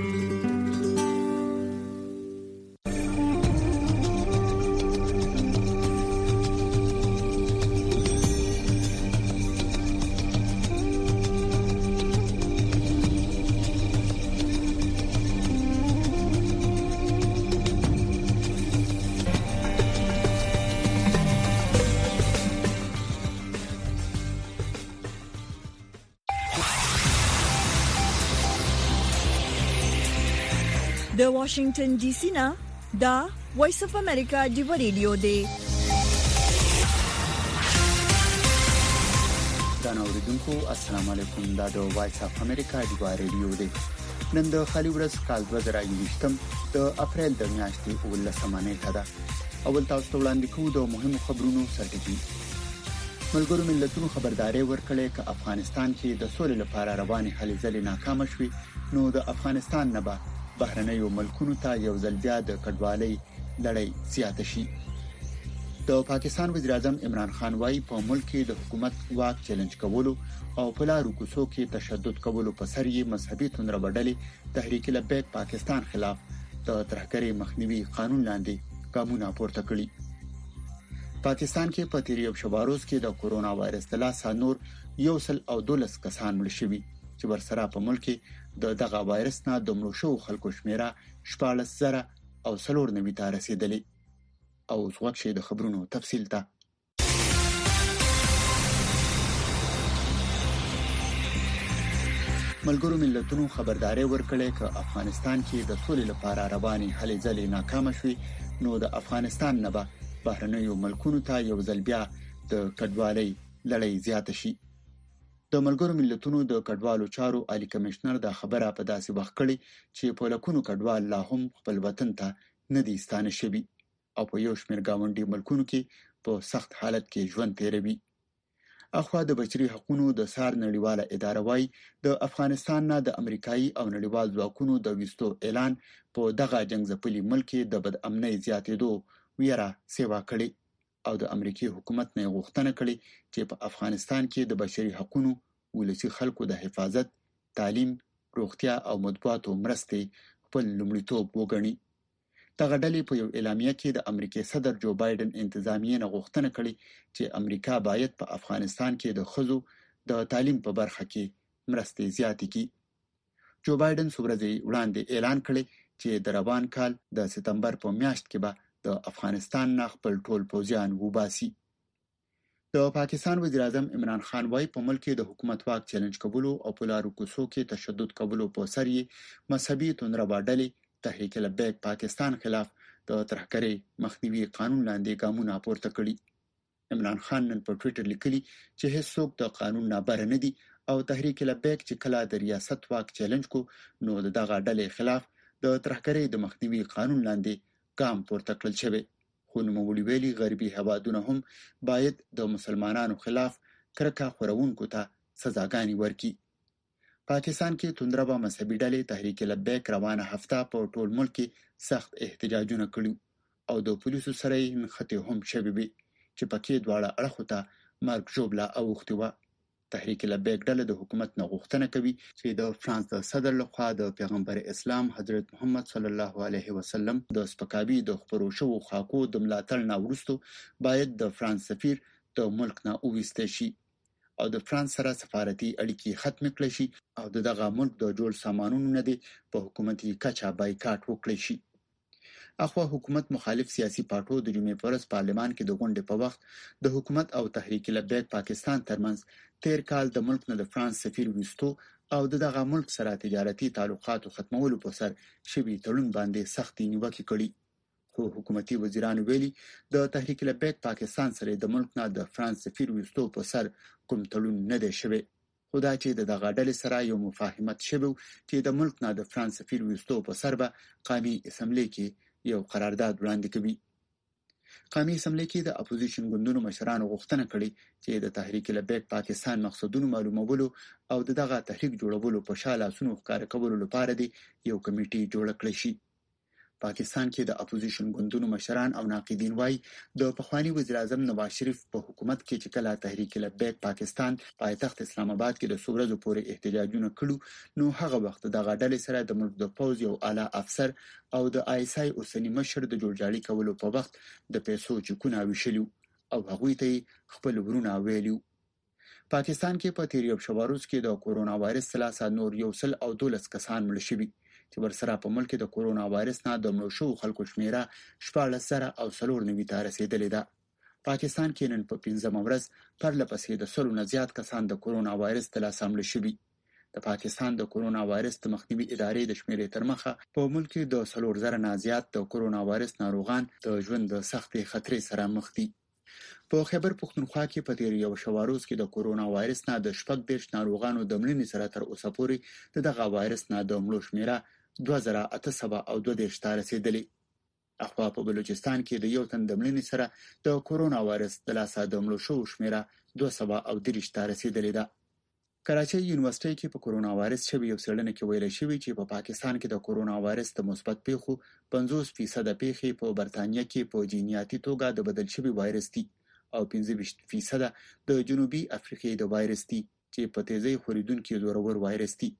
د واشنگټن ډي سي نه دا وایس اف امریکا دی ریډیو دی. دا اوریدونکو السلام علیکم. دا د وایس اف امریکا دی ریډیو دی. نن د خالي ورځ کال دوه زره یوولسم د اپریل د میاشتې ولسمه نیټه ده. اول تاسو ته وړاندې کوو د مهمو خبرونو سرټکی. ملګرو ملتونو خبرداري ورکړې چې افغانستان کې د سولې لپاره رواني هلې ځلې ناکام شوي نو د افغانستان نه به بهرنیو ملکونو ته یو ځل بیا د کډوالۍ لړۍ زیاته شي. د پاکستان وزیر اعظم عمران خان وايي په ملک کې د حکومت واک چیلنج کولو او په لارو کوڅو کې تشدد کولو په سر یې مذهبي توندربډلې تحریک لبیک پاکستان خلاف د ترهګرۍ مخنیوي قانون لاندې ګامونه پورته کړي. پاکستان کې په تیر یو شباروز کې د کورونا وایرس د لاسه نور یو سل او دولس کسان مړ شوي چې ورسره په ملک کې د دغه وایرس نه د مړو شو خلکو شمیره شپږ زره او څلور نوي ته رسیدلې. او زغوک شي د خبرونو تفصیل ته. ملګرو ملتونو خبرداري ورکړې چې افغانستان کې د سولې لپاره رواني هلې ځلې ناکام شوي نو د افغانستان نه به بهرنیو ملکونو ته یو ځل بیا د کډوالۍ لړۍ زیاته شي. د ملګرو ملتونو د کډوالو چارو عالی کمشنر دا خبره په داسې وخت کړي چې په لکونو کډوال لا هم خپل وطن ته نه دي ستانه شوي او په یو شمېر گاونډي ملکونو کې په سخت حالت کې ژوند تیروي. اخوا د بشري حقوقو د سار نړیواله اداره وايي د افغانستان نه د امریکایي او نړیوال ځواکونو د وستو اعلان په دغه جنگ ځپلي ملک د بد امنۍ زیاتېدو ویره سیوا کړي او د امریکای حکومت نه غوښتنه کړې چې په افغانستان کې د بشري حقوقو ولسی خلکو د حفاظت، تعلیم، روغتیا او مطبوعاتو مرستې خپل لومړیتوب وګڼي. دغه ډلې په یو اعلامیه کې د امریکای صدر جو بایدن انتظامیې نه غوښتنه کړې چې امریکا باید په افغانستان کې د ښځو د تعلیم په برخه کې مرستې زیاتې کړي. جو بایدن څومره وړاندې اعلان کړی چې د روان کال د سپتمبر په میاشت کې به د افغانستان نه خپل ټول پوځیان وباسي. د پاکستان وزیر اعظم عمران خان وايي په ملک کې د حکومت واک چیلنج کولو او په لارو کوڅو کې تشدد کولو په سر یې مذهبي توندربډلې تحریک لبیک پاکستان خلاف د ترهګرۍ مخنیوي قانون لاندې ګامونه پورته کړي. عمران خان نن په ټوئیټر لیکلي چې هیڅوک د قانون نه بهر نه دي او تحریک لبیک چې کله د ریاست واک چیلنج کو نو دغه ډلې خلاف د ترهګرۍ د مخنیوي قانون لاندې ګام پورته کړل شوی. خو نوموړي ویلي غربي هوادونه هم باید د مسلمانانو خلاف کرکه خورونکو ته سزاګانې ورکړي. پاکستان کې توندربه مذهبي ډلې تحریک لبیک روانه هفته په ټول ملک کې سخت احتجاجونه کړي او د پولیسو سره یې نښتې هم شوې وي چې پکې دواړه اړخو ته مرګ ژوبله اوښتې وه. تحریک لبیک ډله د حکومت نه غوښتنه کوي چې د فرانس د صدر لخوا د پیغمبر اسلام حضرت محمد صلی الله علیه وسلم د سپکاوي د خبرو شوو خاکو د ملاتړ نه وروسته باید د فرانس سفیر د ملک نه وویستل شي او د فرانس سره سفارتي اړیکې ختم کړي شي او دغه ملک د جوړ سامانونو نه دی په حکومتي کچا بایکاټ وکړي شي. اخوا حکومت مخالف سیاسي پارټو د جمعې پر ورځ پارلمان کې د غونډې په وخت د حکومت او تحریک لبیک پاکستان ترمنځ تیر کال د ملک نه د فرانس سفیر وستو او دغه ملک سره تجارتي تعلقاتو ختمولو په سر شوی تړون باندې سختي نیوکه کړې. خو حکومتي وزیرانو ویلي د تحریک لبیک پاکستان سره د ملک نه د فرانس سفیر وستو په سر کوم تړون نه دی شوی. خو دا چې دغه ډلې سره یو مفاهمت شوی چې د ملک نه د فرانس سفیر وستو په سر به قومي اسمبلی کې یو قرارداد وړاندې کوي. قومي اسمبلی کې د اپوزیشن ګوندونو مشرانو غوښتنه کړې چې د تحریک لبیک پاکستان مقصدونو معلومولو او دغه تحریک جوړولو په شاله سونو ښکار کولو لپاره دی یو کمیټي جوړ کړی شي. پاکستان کې د اپوزیشن ګوندونو مشران او ناقدین وایي د پخوانی وزیر اعظم نواز شریف په حکومت کې چې کله تحریک لبیک پاکستان پایتخت اسلام آباد کې د سورزو پورې احتجاجونه کړو نو هغه وخت دغه ډلې سره د ملک د پوز یو اعلی افسر او د آی اس آی اوسنی مشر د جوړجاړي کولو په وخت د پیسو چکونه ویشلو او هغوی ته خپل ورونه ویلو. پاکستان کې په تیر یو شواروز کې د کورونا وایرس ثلاثه نور یو سل او دولس کسان مړ شوي چې ورسره په ملک د کورونا وایرس نه د مړو شوو خلکو شمیره شپاړس زره او څلور نوي ته رسیدلې ده. پاکستان کې نن په پنځمه ورځ پرله پسې د سلو نه زیات کسان د کورونا وایرس له لاسه مړه شوي. د پاکستان د کورونا وایرس د مخنیوي ادارې د شمیرې تر مخه په ملک کې د څلور زره نه زیات د کورونا وایرس ناروغان د ژوند د سختې خطرې سره مخ دي. په خیبر پختونخوا کې په تیر یو شواروز کې د کورونا وایرس نه د شپږ دیرش ناروغانو د مړینې سره تر اوسه پورې دغه وایرس نه د مړو شمیره دوه زره اته سوه او دوه دیرش ته رسیدلې. اخوا په بلوچستان کې د یو تن د مړینې سره د کورونا وایرس د لاسه د مړو شوو شمیره دوه سوه او دېرش ته رسیدلې ده. کراچۍ یونیورسيټي کې په کورونا وایرس شوی یو څېړنه کې ویل شوی چې په پاکستان کې د کورونا وایرس د مثبت پیښو پنځوس فیصد پیښې په برتانیې کې په جینیاتي توګه د بدل شوی وایرس دي او پنځه ویشت فیصد د جنوبي افریقې د وایرس دي چې په تیزی خورېدونکي زورور وایرس دي.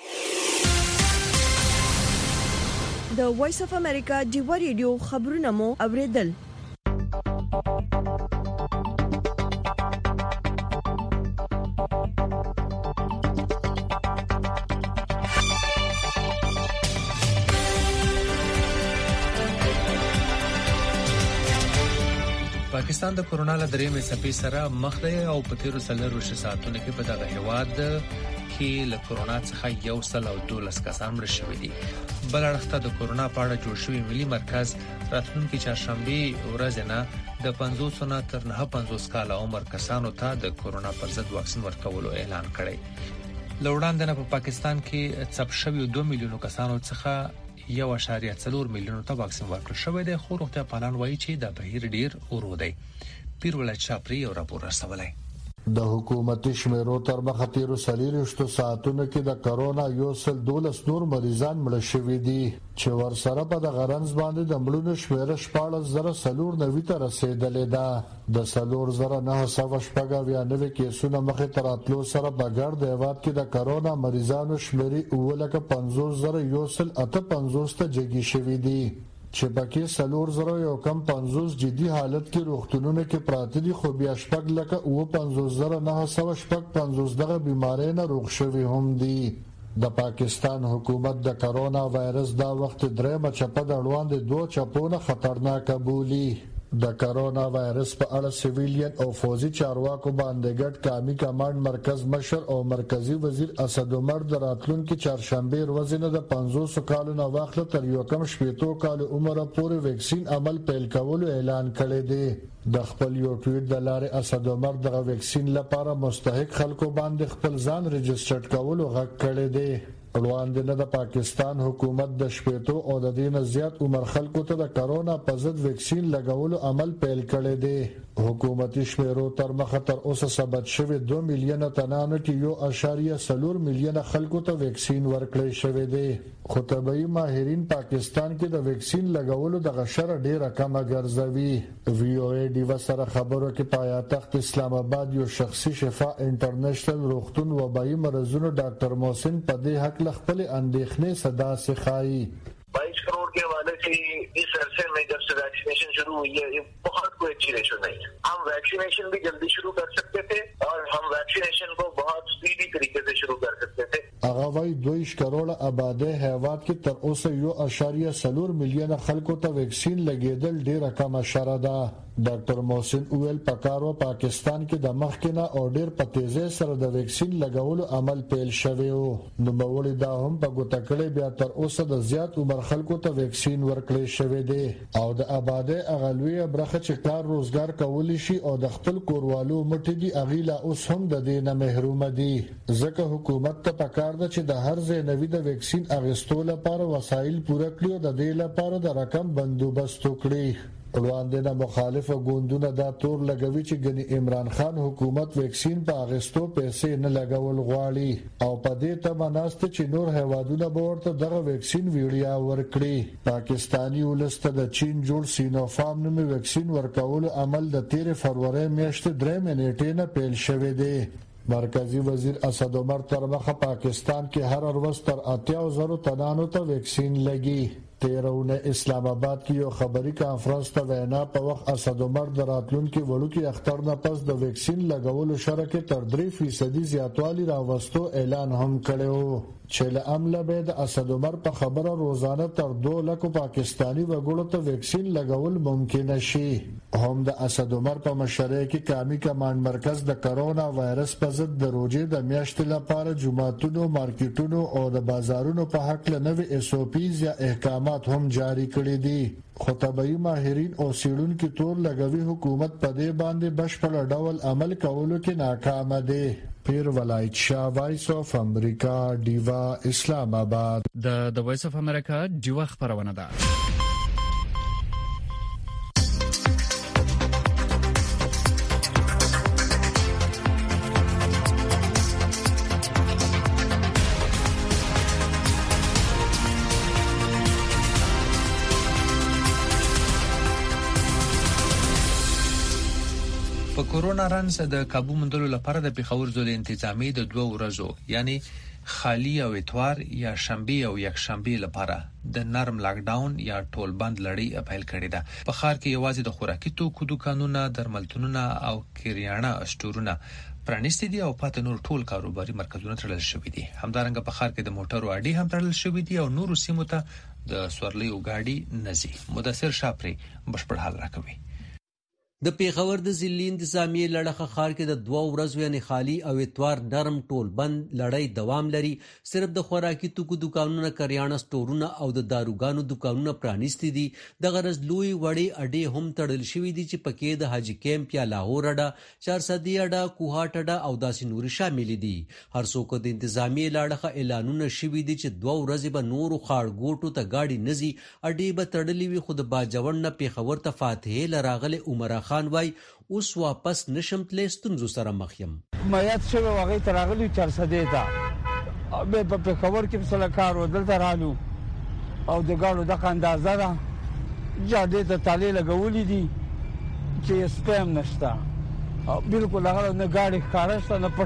د وایس اف امریکا ډیو ریډیو خبرونه مو اوریدل. پاکستان د کورونا له درېمې څپې سره مخ دی او په تیرو څلورو ساعتونو کې په دغه هیواد کې له کورونا څخه یو سل او دولس کسان مړه شوي دي. بل اړخ ته د کورونا په اړه جوړ شوی ملي مرکز راتلونکي چهارشنبه ورځ نه د پنځوس نه تر نه پنځوس کال عمر کسانو ته د کورونا پر ضد واکسین ورکولو اعلان کړی. لوړاندې نه په پاکستان کې څپ شوی دوه میلیونو کسانو څخه یو اشاریه څلور میلیونو ته واکسین ورکړل شوی دی. خو روغتیا پالان وایي چې د بهیر ډیر ورو دی. پیر ولایت شاپری او راپور رسولای. د حکومتي شمیرو تر مخه تیرو سلیریشتو ساعتونو کې د کرونا یو سل دولس نور مریضان مړه شوي دي چې ورسره په د غرنز باندې د مړونو شمیره شپاړس زره څلور نوي ته رسیدلې ده. د څلور زره نه سوه شپږ اویا نوي کیسونه مخې ته راتلو سره په ګرد هیواد کې د کرونا مریضانو شمیرې اووه لکه پنځوس زره یو سل اته پنځوس ته جګې شوي دي چې پکې څلور زره یو کم پنځوس جدي حالت کې روغتونونو کې پراته دي. خو بیا شپږ لکه اووه پنځوس زره نه سوه شپږ پنځوس دغه بیمارۍ نه روغ شوي هم دي. د پاکستان حکومت د کرونا وایرس دا وخت درېمه چپه د وړاندې دوه چپونه خطرناک بولي. د کرونا وایرس په اړه سیویلین او فوزي چارواکو باندې ګډ قومي کمانډ مرکز مشر او مرکزی وزیر اسد عمر د راتلونکي چهارشنبه ورځ نه د پنځوس کالو نه واخله تر یو کم شپږ کال عمر پورې ویکسین عمل پیل کولو اعلان کړی دی. د خپل یو ټویټ د لارې اسد عمر د ویکسین لپاره مستحق خلکو باندې خپل ځان رجسټر کولو غږ کړی دی. وړاندې نه د پاکستان حکومت د شپېتو او د دې نه زیات عمر خلکو ته د کرونا په ضد ویکسین لګولو عمل پیل کړی دی. حکومتي شمیرو تر مخه تر اوسه ثبت شوی دوه میلیونه تنانو کې یو اشاریه څلور میلیونه خلکو ته ویکسین ورکړی شوی دی. خو طبي ماهرین پاکستان کې د ویکسین لګولو د غشره ډیره کمه ګرځوي. وی او ای ډیو سره خبرو کې پایتخت اسلام آباد یو شخصي شفا انټرنیشنل روغتون وبایي مرزونو ډاکټر محسن په دې حق خپل اندېښنې صدا سے خائی. बाईस करोड़ के हवाले से इस अरसे में जब से वैक्सीनेशन शुरू हुई है ये बहुत कोई अच्छी रेशो नहीं है. हम वैक्सीनेशन भी जल्दी शुरू कर सकते थे और हम वैक्सीनेशन को बहुत स्पीडी तरीके से शुरू कर सकते थे. هغه وايي دویش کروڑه آباده هیواد کې تر اوسه یو اشاریه څلور میلیونه خلکو ته ویکسین لګیدل ډیره کمه شره ده. ډاکټر محسن اویل پکارو پاکستان کې د مخکنه او ډیر په تیزی سره د ویکسین لګولو عمل پیل شوی و. نو مولي دا هم په ګوته کړي بیا تر اوسه د زیات عمر خلکو ته ویکسین ورکړل شوی دی او د آبادی اغلوی برخه چې کار روزګار کولی شي او د خپل کوروالو مټي دی اغیلا اوس هم د دې نه محروم دي. ځکه حکومت ته پکار ده چې د هر ځای نوی د ویکسین اغستو لپاره وسایل پوره کړي او د دې لپاره د رقم بندوبست وکړي. وړاندې نه مخالفه ګوندونه دا تور لګوي چې ګنې عمران خان حکومت ویکسین په اغستو پیسې نه لګول غواړي او په دې ته مناسته چې نور هیوادونه به ورته دغه ویکسین ویډیا ورکړي. پاکستانی ولسته د چین جوړ سینوفارم نومي ویکسین ورکولو عمل د تیر فروری میاشتې درې نیټې نه پیل شوی دی. مرکزی وزیر اسد عمر تر مخه پاکستان کې هر ورځ تر اتیا زره تنانو ته ویکسین لګي. تیرونه اسلام آباد کې یو خبري کانفرنس ته وینا په وخت اسد عمر د راتلونکو وړوکی اختر نه پس د ویکسین لګولو شرکت تر درې فیصد زیاتوالی راوستو اعلان هم کړو چې له عمله به د اسد عمر په خبره روزانه تر دوه لک پاکستانی وګړو ته ویکسین لګول ممکن شي. هم د اسد عمر په مشرۍ کې قومي کمانډ مرکز د کرونا وایرس په ضد د روزې د میاشتې لپاره جمعتونو مارکیټونو او د بازارونو په حق له نوې اس او پیز یا احکامات هم جاری کړی دي. خو طبي ماهرین او سیړونکو تور لګوي حکومت په دې باندې بشپړ ډول عمل کولو کې ناکام دي. پیر ولایت شاه وایس اف امریکا دیوا اسلام آباد. د د وایس اف امریکا دیوا خبرونه ده. په کورونا رنځ د قابو موندلو لپاره د پیښور ضلع انتظامی د دوه ورځو یعنی خالی او اتوار یا شنبه او یک شنبه لپاره د نرم لاک ډاون یا ټول بند لړۍ اپیل کړې ده. په ښار کې یوازې د خوراکي توکو دکانونه، درملتونونه او کریانه اسټورونه پرانیستي دي او پاتې نور ټول کاروباري مرکزونه تړل شوي دي. همدارنګه په ښار کې د موټرو اډې هم تړل شوي دي او نورو سیمو ته د سورلیو گاډي نزي. مدثر شاپري بشپړ حال راکوي. د پیښور د ضلع انتظامی لړخه ښار کې د دوه ورځو یعنی خالی او اتوار نرم ټول بند لړۍ دوام لري. صرف د خوراکي توکو دکانونه، کریانه سټورونه او د داروګانو دکانونه پرانیستي دي. د غرض لوی وړي اډې هم تړل شوي دي چې پکې د حاجی کیمپ یا لاهور اډه، چارسدی اډه، کوهاټ اډه او داسې نور شامل دي. هر څوک د انتظامی لړخه اعلانونه شوي دي چې دوه ورځې به نورو خاړګوټو ته گاډي نزي، اډې به تړلې وي. خو د باجوړ نه پیښور ته فاتحه لراغله عمر خان وای اوس واپس نشم تلې ستونزو سره مخ یم. مایات شوه واغې تراغلی چارسدې ته به په پیښور کې په سلکارو دلته رالو او د ګاړو د اندازه ده جاده ته تاله لګولې دي چې سپم نشته او بالکل هغه نه ګاډي ښکارشته نه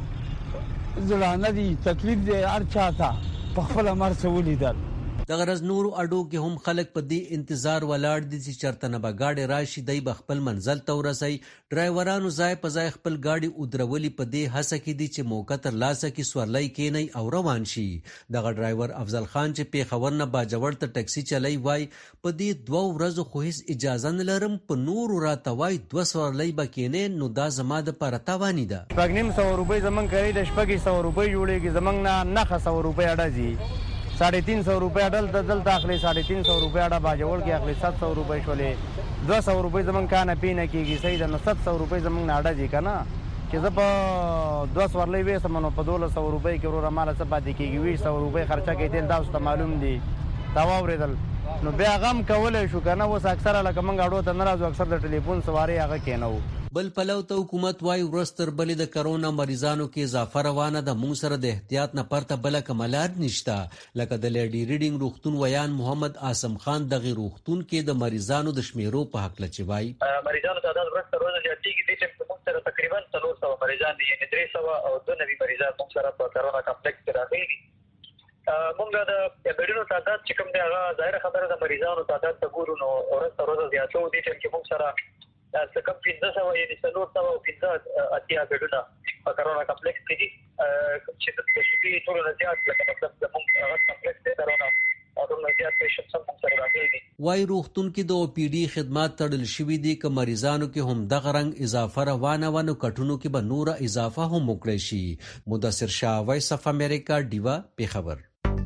پښتا زلانه دي تکلیف دی هر چاته په خپل مرسه ولیدل. د غرض نورو اډو کې هم خلک په دې انتظار ولاړ دي چې چرته نه به گاډي راشي دی به خپل منزل ته ورسي. ډرایورانو ځای په ځای خپل گاډي ودرولي په دې هڅه کې دي چې موقع تر لاسه کې سورلۍ کېنی او روان شي. دغه ډرایور افضل خان چې پیښور نه باجوړ ته ټکسي چلای وای په دې دوه ورځو خو هیڅ اجازه نه لرم، په نورو راته وای دوه سورلۍ به کېنې نو دا زما د پاره تاواني ده. پګنیم سو روپۍ زمون کوي د شپږ سو روپۍ جوړيږي زمون نه نه سو روپۍ اډه دي साढ़े तीन सौ रुपये अडल दल दाखिले साढ़े तीन सौ रुपये अड़ा बाजवड़ के अगले सात सौ रुपये शोले दो सौ रुपये जमंग खाना पीना की सही जन सात सौ रुपये जमंग अड़ा जी का ना कि जब दो सौ वाले वे समनो पदोल सौ रुपये के रोरा माला सब बात की बीस सौ रुपये खर्चा के तेल दाव तो मालूम दी तवाव रेदल नो बेगम कवले शु करना वो अक्सर अलग मंग अड़ो त नाराज अक्सर द टेलीफोन सवारी आगे के ना بل پلو ته حکومت وای ورستر بل د کرونا مریضانو کې اضافه روانه د مون سره د احتیاط نه پرته بل کمالات نشتا. لکه د لیډي ریډینګ روختون ویان محمد عاصم خان دغه روختون کې د مریضانو د شمیرو په حق لچوي. مریضانو تعداد ورستر روزه زیاتېږي د چې موږ سره تقریبا څلور سوه مریضان دي، یعنی درې سوه او دوه نوي مریضان موږ سره په کرونا کمپلیکس کې راغلي دي. موږ د بیډونو تعداد چې کوم دی هغه ظاهر خبره د مریضانو تعداد ته ګورو نو ورستر روزه زیاتو دي چې موږ سره څه کم پنځه سوه یعنې څلور سوه او پنځه اتیا بیډونه په کرونا کمپلیکس کې دي چې د شپې ټولو نه زیات لکه مطلب زموږ هغه کمپلیکس دی کرونا او دومره زیات پیشنټس هم سره راغلي. وای روغتون کې د او پی ډي خدمات تړل شوي دي که مریضانو کې هم دغه رنګ اضافه روانه و نو کټونو کې به نوره اضافه هم وکړی شي. مدثر شاه، وایس اف امریکا، ډیوا، پیښور.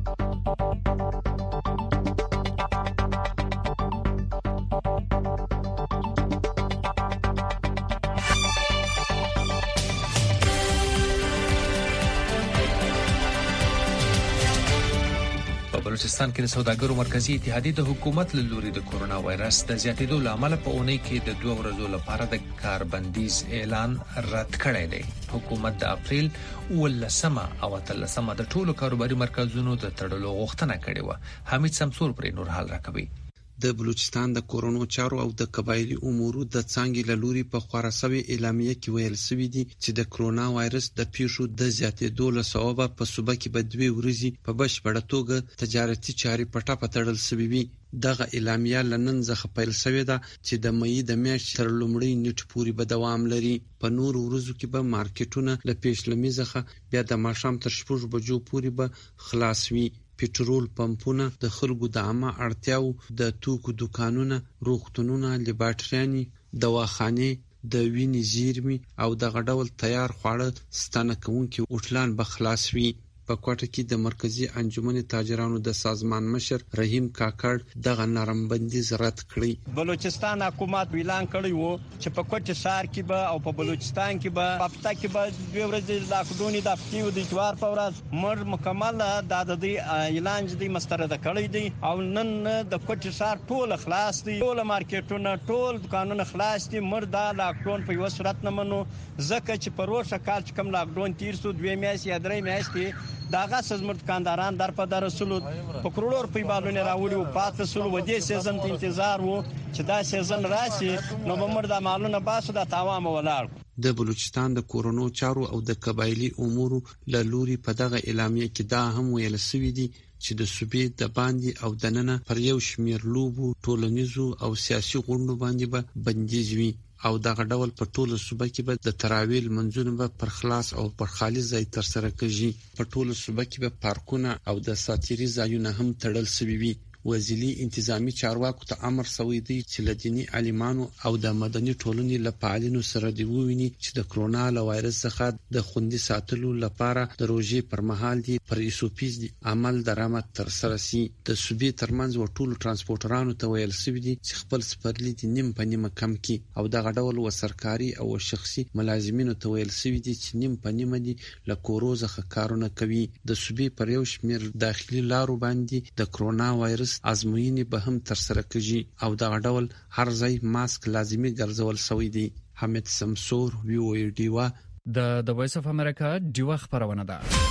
بلوچستان کې د سوداګرو مرکزی اتحادیې د حکومت له لوري د کورونا وایرس د زیاتېدو لامل په اونۍ کې د دوه ورځو لپاره د کاربندیز اعلان رد کړی دی. حکومت د اپریل ولسمه او اتلسمه د ټولو کاروباري مرکزونو د تړلو غوښتنه کړې و. حمید سمسور پر نور حال راکوي. د بلوچستان د کورونو چارو او د قبایلی امورو د څنګه له لوري په خورا سوي اعلامیه کې ویل سوي دي چې د کرونا وایرس د پیښو د زیاتېدو له سببه په صوبه کې به دوه ورځې په بشپړه توګه تجارتي چاري پټه پټړل سوي وي. دغه اعلامیه لنن ځخه پیل شوې ده چې د مې د میاشتې تر لومړۍ نیټې پورې به دوام لري. په نور ورځو کې به مارکیټونه له پیشلمي ځخه بیا د ماښام تر شپږ بجو پورې به خلاص وي. پټرول پمپونه، د خلکو د عامه اړتیاو د توکو دکانونه، روغتونونه، لیبارټریانې، دواخانې، د وینې زیرمې او د غډول تیار خواړه ستنه کوونکي هوټلان به خلاص وي. په کوټه کې د مرکزی انجمن تاجرانو د سازمان مشر رحیم کاکړ دغه نرم بندیز رد کړی. بلوچستان حکومت اعلان کړی وو چې په کوټه شهر کې به او په بلوچستان کې به په هفته کې به دوه ورځې لاکډاون د هفتې او د اتوار په ورځ مر مکمل د د اعلان د مسترد کړی دی او نن د کوټه شهر ټول خلاص دي، ټول مارکیټونه، ټول دکانونه خلاص دي. مر دا لاکډاون په یو صورت نه منو ځکه چې په روشه کال چې کوم لاکډاون تیر سو دوه میاشتې یا درې میاشتې داغه سزمر دکانداران در په در رسول په کروڑ روپۍ بالونه راوړي او پاتې سول و دې سیزن ته انتظار وو چې دا سیزن راشي نو بمر د مالونه باسو د تاوام ولاړ. د بلوچستان د کورونو چارو او د قبایلی امورو له لوري په دغه اعلامیه کې دا هم ویل سوي دي چې د صوبې د باندې او د ننه پر یو شمیر لوبو، ټولنیزو او سیاسي غونډو باندې به بندیز وي او دغه ډول په ټوله صوبه کې به د تراویل منځونه به پر خلاص او پر خالي ځای تر سره کېږي. په ټوله صوبه کې به پارکونه او د ساتيري ځایونه هم تړل شوي وي. وزیري انتظامی چارواکو ته امر شوی دی چې لدینی عالمانو او د مدني ټولنې لپاره سره دی وویني چې د کرونا له وایرس څخه د خوندي ساتلو لپاره د روزي پر مهال دی پر ایسوپیز دی عمل درامت تر سره سي. د صوبې ترمنځ ټولو ترانسپورټرانو ته ویل شوی دی چې خپل سپرلی دی نیم په نیمه کم کی او دغه ډول وسرکاري او شخصي ملازمینو ته ویل شوی دی چې نیم په نیمه دی له کوروزه کارونه کوي. د صوبې پر یو شمیر داخلي لارو باندې د کرونا وایرس ازموینې به هم تر سره کېږي او دغه ډول هر ځای ماسک لازمي ګرځول شوی دی. حمید سمسور، وی او ای ډیوا، د د وایس اف امریکا ډیوا خبرونه ده.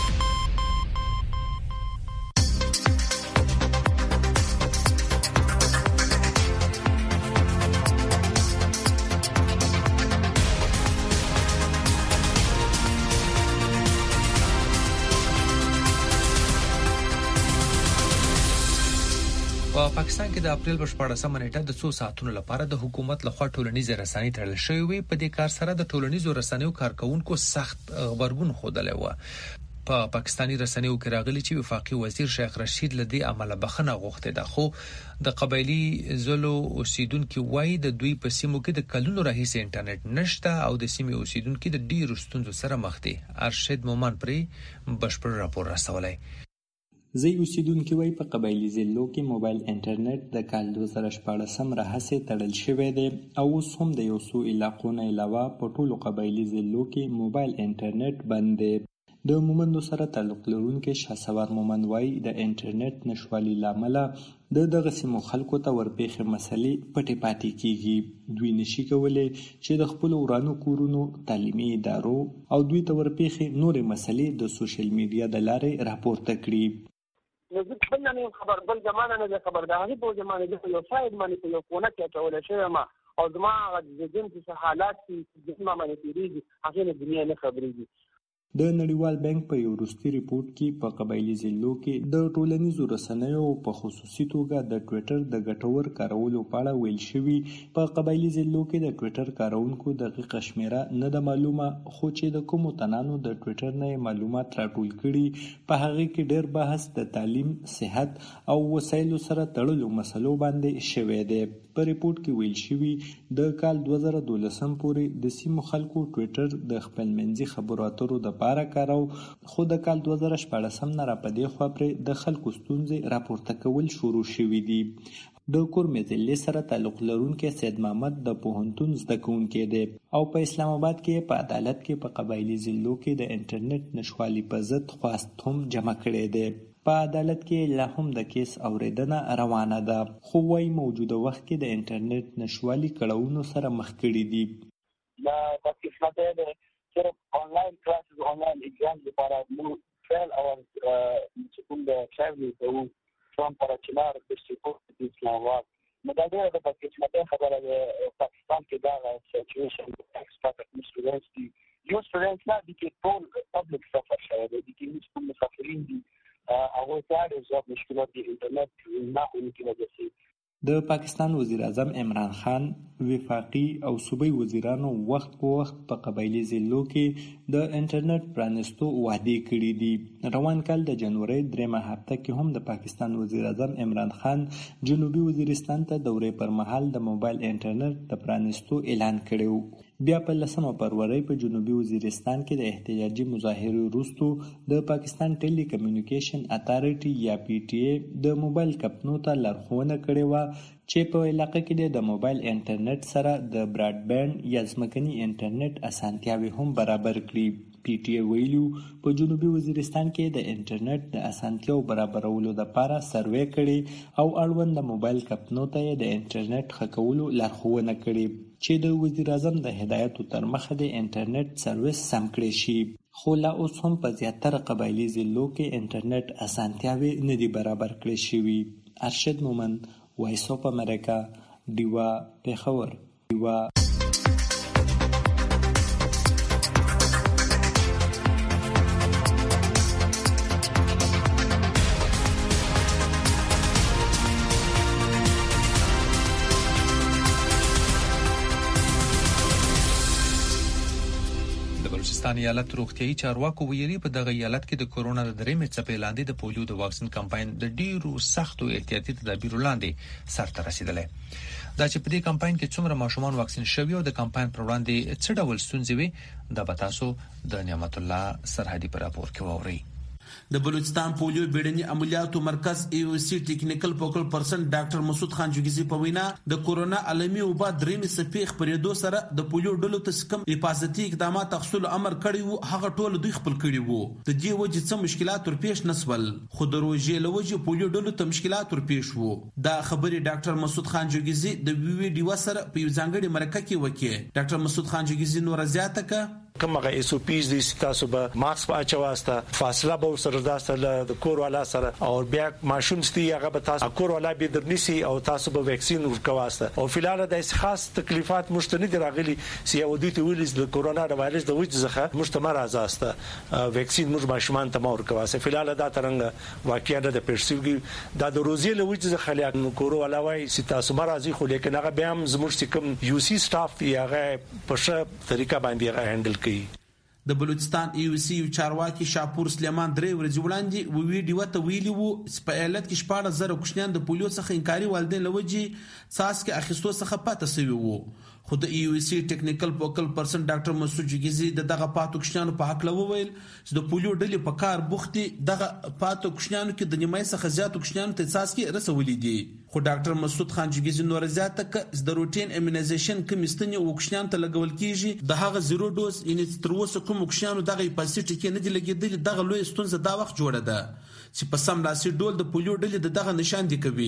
په پاکستان کې د اپریل په شپاړسمه نیټه د څو ساعتونو لپاره د حکومت لخوا ټولنیز رسنۍ تړل شوې وي. په دې کار سره د ټولنیزو رسنیو کارکونکو سخت غبرګون خوده و. په پا پاکستاني رسنیو کې راغلي چې وفاقي وزیر شیخ رشید لدی عمله بخنه غوښته ده، خو د قبایلی زلو اوسیدونکو وایي د دوی په سیمو کې د کلونو راهیسې انټرنیټ نشته او د سیمې اوسیدونکو د ډیرو ستونزو سره مخ دي. ارشد مومن پرې بشپړ راپور راستولای. زی اوسیدونکو وایي په قبایلی ضلعو کې موبایل انټرنیټ د کال دوه زره شپاړسم راهیسې تړل شوی دی او اوس هم د یو څو علاقو نه علاوه په ټولو قبایلی ضلعو کې موبایل انټرنیټ بند دی. د مومندو سره تعلق لرونکي شاسوار مومند وایي د انټرنیټ نشوالي لامل د دغه سیمو خلکو ته ورپېښې مسلې پټې پاتې کیږي. دوی نشي کولای چې د خپل ورانو کورونو، تعلیمي ادارو او دوی ته ورپېښې نورې مسلې د سوشل میډیا د لارې راپورته کړي. نو زه څنګه نه خبر بل زمانه نه خبرداري په زمانه کې یو شاید باندې په یو فونه کې چولې شوی ما او زما د جن په حالات کې د ما باندې تیریږي هغه د دنیا نه خبرېږي. د نړیوال بانک په یو وروستي ریپورت کې په قبایلي ضلعو کې د ټولنیزو رسنیو په خصوصي توګه د ټویټر د ګټور کارولو په اړه ویل شوي. په قبایلي ضلعو کې د ټویټر کارونکو دقیقه شمیره نه ده معلومه، خو چې د کومو تنانو د ټویټر نه معلومات راټول کړي په هغه کې ډېر بحث د تعلیم، صحت او وسایلو سره تړلو مسلو باندې شوی دی. په ریپورت کې ویل شوي د کال دوه زره دولسم پورې د سیمو خلکو ټویټر د خپلمنځي خبرو اترو د پاره کارو، خو د کال دوه زره شپاړسم نه راپدې خوا پرې د خلکو ستونزې راپورته کول شروع شوي دي. د کورمې ضلع سره تعلق لرونکی سید محمد د پوهنتون زده کوونکی دی او په اسلام آباد کې په عدالت کې په قبایلي ضلعو کې د انټرنیټ نشوالي په ضد خواست هم جمع کړی دی. په عدالت کې لا هم د کیس اوریدنه روانه ده، خو وايي موجوده وخت کې د انټرنیټ نشوالي کړاوونو سره مخ کړي دي. صرف آنلاین کلاسز آنلاین ایگزام لپاره مو فعل او چې کوم د ټراول کوو فرام پراچنار د سپورت اسلام آباد نو دا ډېره د پاکستان خبره ده. پاکستان کې دا سچویشن ایکسپرت سټوډنټس دي یو سټوډنټس نه دي چې ټول پبلک سفر شوی دی چې موږ کوم مسافرین دي هغه ته د ځواب مشکلات دي انټرنیټ نه اونکي وجه سي. د پاکستان وزیر اعظم عمران خان وفاقي او صوبایي وزیرانو وخت په وخت په قبایلي ضلعو کې د انټرنیټ پرانستو وعدې کړې دي. روان کال د جنوري درېمه هفته کې هم د پاکستان وزیر اعظم عمران خان جنوبي وزیرستان ته دورې پر مهال د موبایل انټرنیټ د پرانستو اعلان کړی. بیا په لسمه فروری په جنوبي وزیرستان کې د احتجاجي مظاهرو وروسته د پاکستان ټیلی کمیونیکیشن اتارټي یا پی ټي ای د موبایل کمپنیو ته لارښوونه کړې وه چې په علاقه کې د موبایل انټرنیټ سره د براډ بانډ یا ځمکني انټرنیټ اسانتیاوې هم برابر کړي. پی ټي ای ویلو په جنوبي وزیرستان کې د انټرنیټ د اسانتیاو برابرولو لپاره سروې کړي او اړوند موبایل کمپنیو ته د انټرنیټ ښه کولو لارښوونه کړې چې د وزیر اعظم د هدایتو تر مخه د انټرنیټ سرویس سم کړی شي. خو لا اوس هم په زیاتره قبایلي ضلعو کې انټرنیټ اسانتیاوې نه دي برابر کړې شوي. ارشد مومن، وایس اف امریکا، ډیوا، پېښور. ډیوا بلوچستان ایالت روغتیايي چارواکو ویلي په دغه ایالت کې د کورونا د درېمې څپې لاندې د پولیو د واکسین کمپاین د ډیرو سختو احتیاطي تدابیرو لاندې سرته رسیدلی. دا چې په دې کمپاین کې څومره ماشومان واکسین شوي او د کمپاین پر وړاندې څه ډول ستونزې وي دا به تاسو د نعمت الله سرحدي په راپور کې واورئ. د بلوچستان پولیو بیړني عملیاتو مرکز ای او سی ټیکنیکل فوکل پرسن ډاکټر مسعود خان جوګیزي په وینا د کورونا عالمي وبا درېمې څپې خپرېدو سره د پولیو ډلو ته کم حفاظتي اقدامات تخصیل امر کړی وو هغه ټول دوی خپل کړی وو. د دې وجې څه مشکلات ورپېښ نسول خو د روژې له وجې پولیو ډلو ته مشکلات ورپېښ وو. دا خبرې ډاکټر مسعود خان جوګیزي د وی وی ډیوا سره په یو ځانګړي مرکه کې وکړي. ډاکټر مسعود خان جوګیزي نور زیاته ک کومه ایس او پیز دي تاسو به ماسک اچواسته فاصله به سره داسته د کور والا سره او بیا ماشوم ستي هغه به تاسو کور والا به درنيسي او تاسو به ویکسین ورکواسته او فلال د خاص تکلیفات مشتنه دي راغلي سی او دي ته ویلز د کورونا وایرس د وجه څخه مشتمل ازاسته ویکسین موږ ماشومان ته مور کواسته فلال دا ترنګ واقعیا د پرسیوګي دا د روزي له وجه څخه خلک کور والا وای سی تاسو مرضی خو لیکن هغه بیا هم زموږ کوم یو سی سټاف یې په ښه طریقه باندې هغه هندل کوي. د بلوچستان ای او سی چارواکي شاپور سلیمان درې ورځې وړاندې وی ډیو ته ویلي وو چې په ایالت کې شپږ زره کوچنیان د پولیو څخه انکاري والدین لوجي څاڅکي اخیستو څخه پاتې شوي وو. خو د ای او سی ټیکنیکل فوکل پرسن ډاکټر مسعود جوګیزي د دغه پاتو کوچنیانو په حق لوویل چې د پولیو ډلې په کار بوختي دغه پاتو کوچنیانو کې د نیمای څخه زیاتو کوچنیانو ته څاڅکي رسولې دي. خو ډاکټر مسعود خان جوګیزي نور زیاته ک د روټین ایمونایزیشن کمیستنی او کوچنیانو ته لګول کیږي د هغه زیرو ډوز یعنی تر اوسه کوم کوچنیانو دغه پاسټ کې نه دی لګیدل دغه لوی ستونزه دا وخت جوړه ده چې په سم لاسي ډول د پولیو ډلې د دغه نشان دي کوي.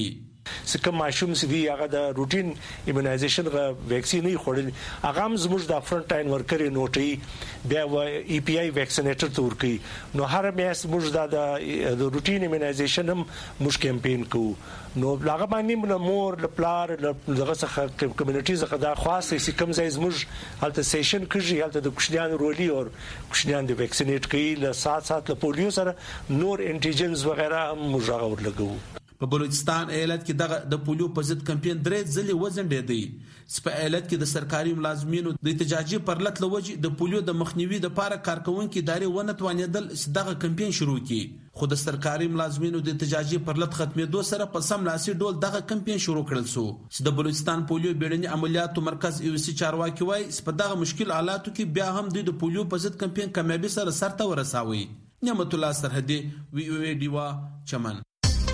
سکه ماشوم سدي هغه د روټین ایمونایزیشن غ ویکسین نه خوړل هغه هم زموږ د فرنټ ورکر نوټي بیا و ای پی آی ویکسینیټر ته ورکی نو هر میاس موږ د روټین ایمونایزیشن هم موږ کمپاین کوو نو هغه باندې مور د پلار دغه څخه کمیونټي څخه دا خاصه سکم ځای زموږ هلته سیشن کوي هلته د کوشنیان رولي او کوشنیان د ویکسینیټ کوي له سات سات له پولیو سره نور انټیجنز وغیرہ هم موږ راغور لګو. په بلوچستان ایالت کې دغه د پولیو په ضد کمپاین درې ځلې وزنډېدی سپه ایالت کې د سرکاري ملازمینو د احتجاجي پرلط لوجي د پولیو د مخنیوي د لپاره کارکونکو ادارې ونه توانیدل چې دغه کمپاین شروع کړي خو د سرکاري ملازمینو د احتجاجي پرلط ختمېدو سره په سم لاسي ډول دغه کمپاین شروع کړل سو چې د بلوچستان پولیو بیړني عملیاتو مرکز یو سی چارواکي وای سپه دغه مشکل حالاتو کې بیا هم د پولیو په ضد کمپاین کامیابی سره سرته ورساوي. نعمت الله سرحدي وی او ای ډیوا چمن.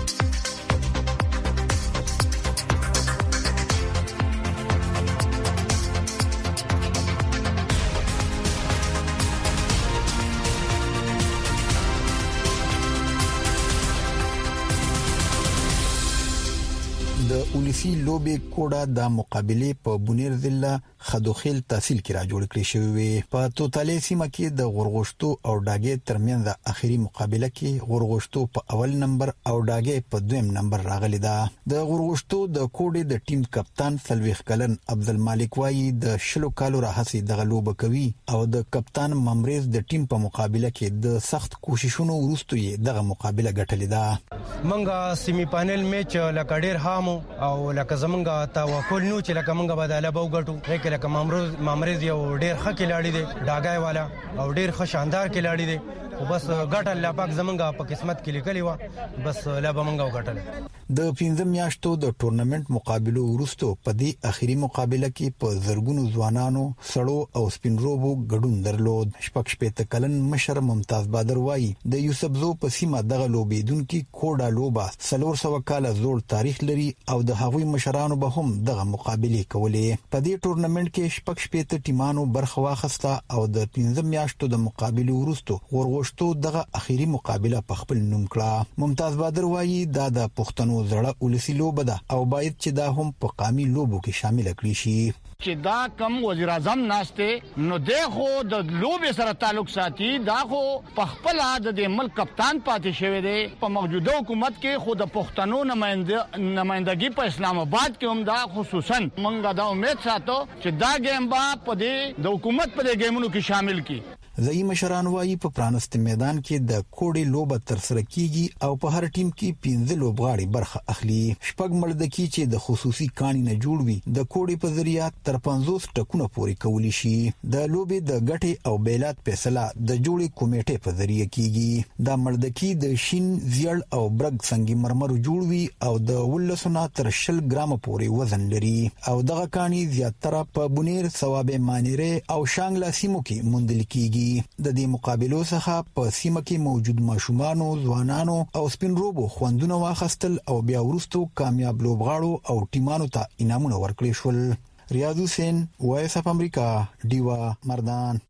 د اولسی لوبي کوډا د مقابله په بونیر ضلع خدوخیل تحصیل کې را جوړ کړی شوی په توتالې سیمه کې د غورغشتو او ډاګې ترمنځ د اخیری مقابله کې غورغشتو په اول نمبر او ډاګې په دویم نمبر راغلی ده. د غورغشتو د کوډې د ټیم کپتان سلويخ کلن عبدالمالک وایي د شلو کالو راهسي د غلوب کوي او د کپتان ممریز د ټیم په مقابله کې د سخت کوششونو وروسته یې دغه مقابله ګټلې ده. منګه سیمی فائنل میچ لکه ډیر هامو او لکه زمونږه توکل نو چې لکه منګه بداله به وګټو لکه مامروز مامریز یو ډیر ښه کلاړی دی ډاګای والا او ډیر ښه شاندار کلاړی دی او بس ګټل الله پاک زمونږه په قسمت کې لیکلی و بس لا به منګه وګټل. د پنځم میاشتو د ټورنمنت مقابلو وروسته په دې اخیری مقابله کې په زرګونو ځوانانو سړو او سپینروبو ګډون درلود. شپږ شپږ کلن مشر ممتاز بادر وایي د یوسفزو په سیمه دغه لوبیدونکو کوډا لوبه څلور سوه کاله زوړ تاریخ لري او د هغوی مشرانو به هم دغه مقابله کولې. په دې ټورنمنت کې شپږ شپږ ټیمانو برخه واخیسته او د پنځم میاشتو د مقابلو وروسته غورغشتو دغه اخیری مقابله په خپل نوم کړه. ممتاز بادر وایي دا د پښتنو زړه ولسی لوبه ده او باید چې دا هم په قامي لوبو کې شامل کړي شي. چې دا کم وزیر اعظم ناشته نو دغه د لوبې سره تعلق ساتي دا خو په خپل د ملک کپتان پاتې شوی دی په موجوده حکومت کې خو د پښتنو نمائنده نمائندګي په اسلام آباد کې هم دا خصوصا مونږه دا امید ساتو چې دا گیم با په دې د حکومت په دې گیمونو کې شامل کی. ځای مشران وایي په پرانست میدان کې د کوډې لوبه تر سره کیږي او په هر ټیم کې پنځه لوبغاړي برخه اخلي. شپږ ملدکي چې د خصوصي کاني نه جوړ وي د کوډې په ذریعہ تر پنځوس ټکونه پورې کولی شي. د لوبې د ګټې او بیلات فیصله د جوړې کمیټې په ذریعہ کیږي. دا ملدکي د شین زیړ او برګ سنگي مرمرو جوړ وي او د ولسونه تر شل ګرام پورې وزن لري او دغه کاني زیاتره په بونیر ثوابه مانیره او شانګلا سیمو کې موندل کیږي. د دې مقابلو څخه په سیمه کې موجود ماشومان او ځوانانو او سپینروبو خوندونه واخستل او بیا وروسته کامیاب لوبغاړو او ټیمانو ته انعامونه ورکړل شول. ریاض حسین وایس اف امریکا دیوا مردان.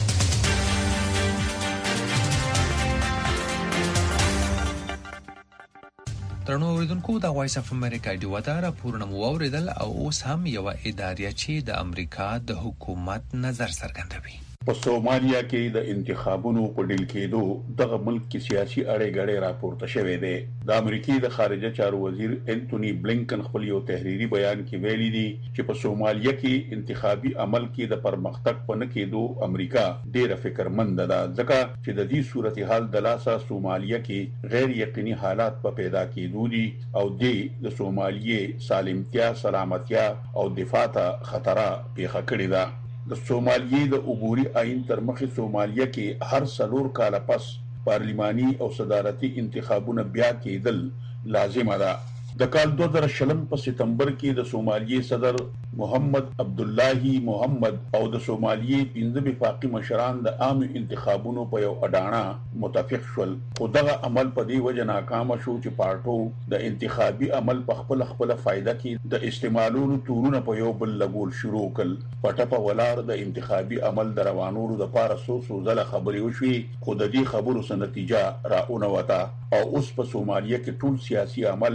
ترنو اوریدونکو د وایس اف امریکا دیوا دا راپورونه مو اوریدل او اوس هم یو ادارې چې د امریکا د حکومت نظر څرګندوي. په سومالیا کې د انتخابونو په ډیل کېدو دغه ملک کې سیاسي اړې غړې راپورته شوې ده. د امریکای د خارجه چارو وزیر انټونی بلنکن خپل یو تحریری بیان کې ویلي دي چې په سومالیا کې انتخابي عمل کې د پرمختګ په نه کېدو امریکا ډېر فکرمند ده ځکه چې د دې صورتحال د لاسه سومالیا کې غیر یقیني حالات په پیدا کېدو دي او د سومالیې سالمتیا سلامتیا او دفاع ته خطر پیښ کړی ده. د سومالیې د عبوري آئین تر مخې سومالیا کې هر څلور کاله پس پارلیماني او صدارتي انتخابونه بیا کېدل لازمه ده. د کال دوه زره شلم په سپتمبر کې د سومالیې صدر محمد عبدالله محمد او د سومالیې پنځه وفاقي مشران د عام انتخابونو په یو اډانه متفق شول خو دغه عمل په دې وجه ناکام شو چې پارټو د انتخابي عمل په خپل خپل فائدہ کې د استعمالونو تورونه په یو بل لګول شروع کړل. پټه په ولار د انتخابي عمل د روانولو لپاره سو سو ځله خبرې وشوي خو د دې خبرو څخه نتیجه راونه وته او اوس په سومالیه کې ټول سیاسي عمل پټه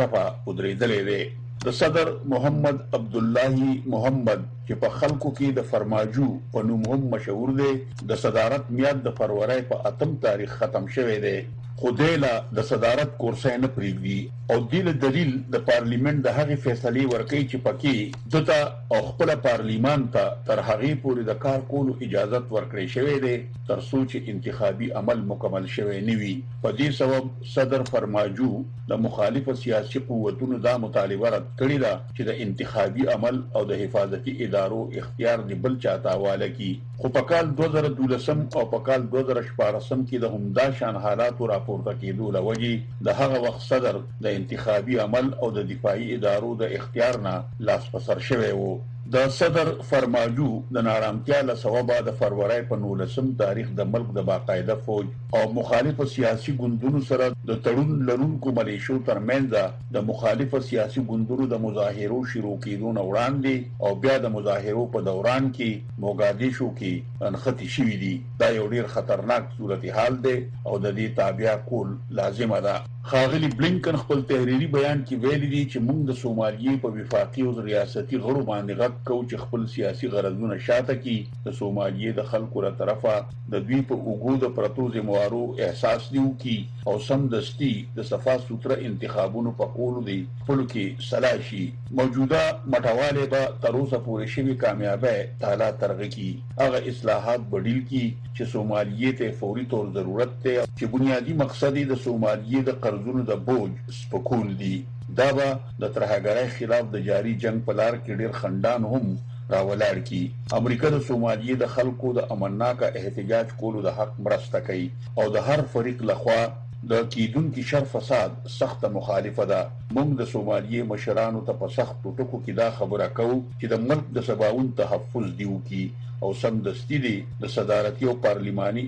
ټپه ودرېدلې دی. د صدر محمد عبد الله محمد چې په خلکو کې د فرماجو په نوم هم مشهور دی د صدارت میاد د فروری په اتم تاریخ ختم شوی دی. خو دیلا د صدارت کورسای نه پریږدي او دیل دلیل د پارلیمنت د هغې فیصلې ورکوي چې پکې دته او خپل پارلیمان ته تر هغې پورې د کار کولو اجازت ورکړی شوی دی تر څو چې انتخابي عمل مکمل شوی نه وي. په دې سبب صدر فرماجو د مخالفه سیاسي قوتونو دا مطالبه رد کړې ده چې د انتخابي عمل او د حفاظتي ادارو اختیار دی بل چاته حواله کړي. خو په کال دوه زره دولسم او په کال دوه زره شپاړسم کې د همدا شان حالاتو راپورته کېدو له وجې د هغه وخت صدر د انتخابي عمل او د دفاعي ادارو د اختیار نه لاس په سر شوی و. د صدر فرماجو د نارامتیا له سببه د فروری په نولسم تاریخ د ملک د باقاعده فوج او مخالفه سیاسي ګوندونو سره د تړون لرونکو ملیشو ترمنځ د مخالفه سیاسي ګوندونو د مظاهرو شروع کېدو نه وړاندې او بیا د مظاهرو په دوران کې موګادیشو کې انختی شوي دي. دا یو ډیر خطرناک صورتحال دی او د دې تابع کول لازمه ده. ښاغلي بلینکن خپل تحریری بیان کې ویلي دي چې موږ د سومالیې په وفاقي او ریاستي غړو باندې غږ کوو چې خپل سیاسي غرضونه شاته کړي. د سومالیې د خلکو له طرفه د دوی په اوږو د پرتو ذموارو احساس دي وکړي او سمدستي د صفا سوتره انتخابونو په کولو دی خپلو کې سلا شي. موجوده مټوالی به تر اوسه پورې شوي کامیابۍ تالا ترغه کړي. هغه اصلاحات به ډیل کړي چې سومالیې ته فوري طور ضرورت دی چې بنیادي مقصد یې د سومالیې د قرضونو د بوج سپکول دي. دا به د ترهګرۍ خلاف د جاري جنگ په لار کې ډیر خندان هم راولاړ کی. امریکا د سومالیې د خلکو د امنناکه احتجاج کولو د حق مرسته کوي او د هر فریق لخوا د کیدونکو شر فساد سخت مخالفه ده. موږ د سومالیې مشرانو ته په سخت ټکو کې دا خبره کوو چې د ملک د سباوون تحفظ دیو کی او سمدستي دي د صدارتي او پارلماني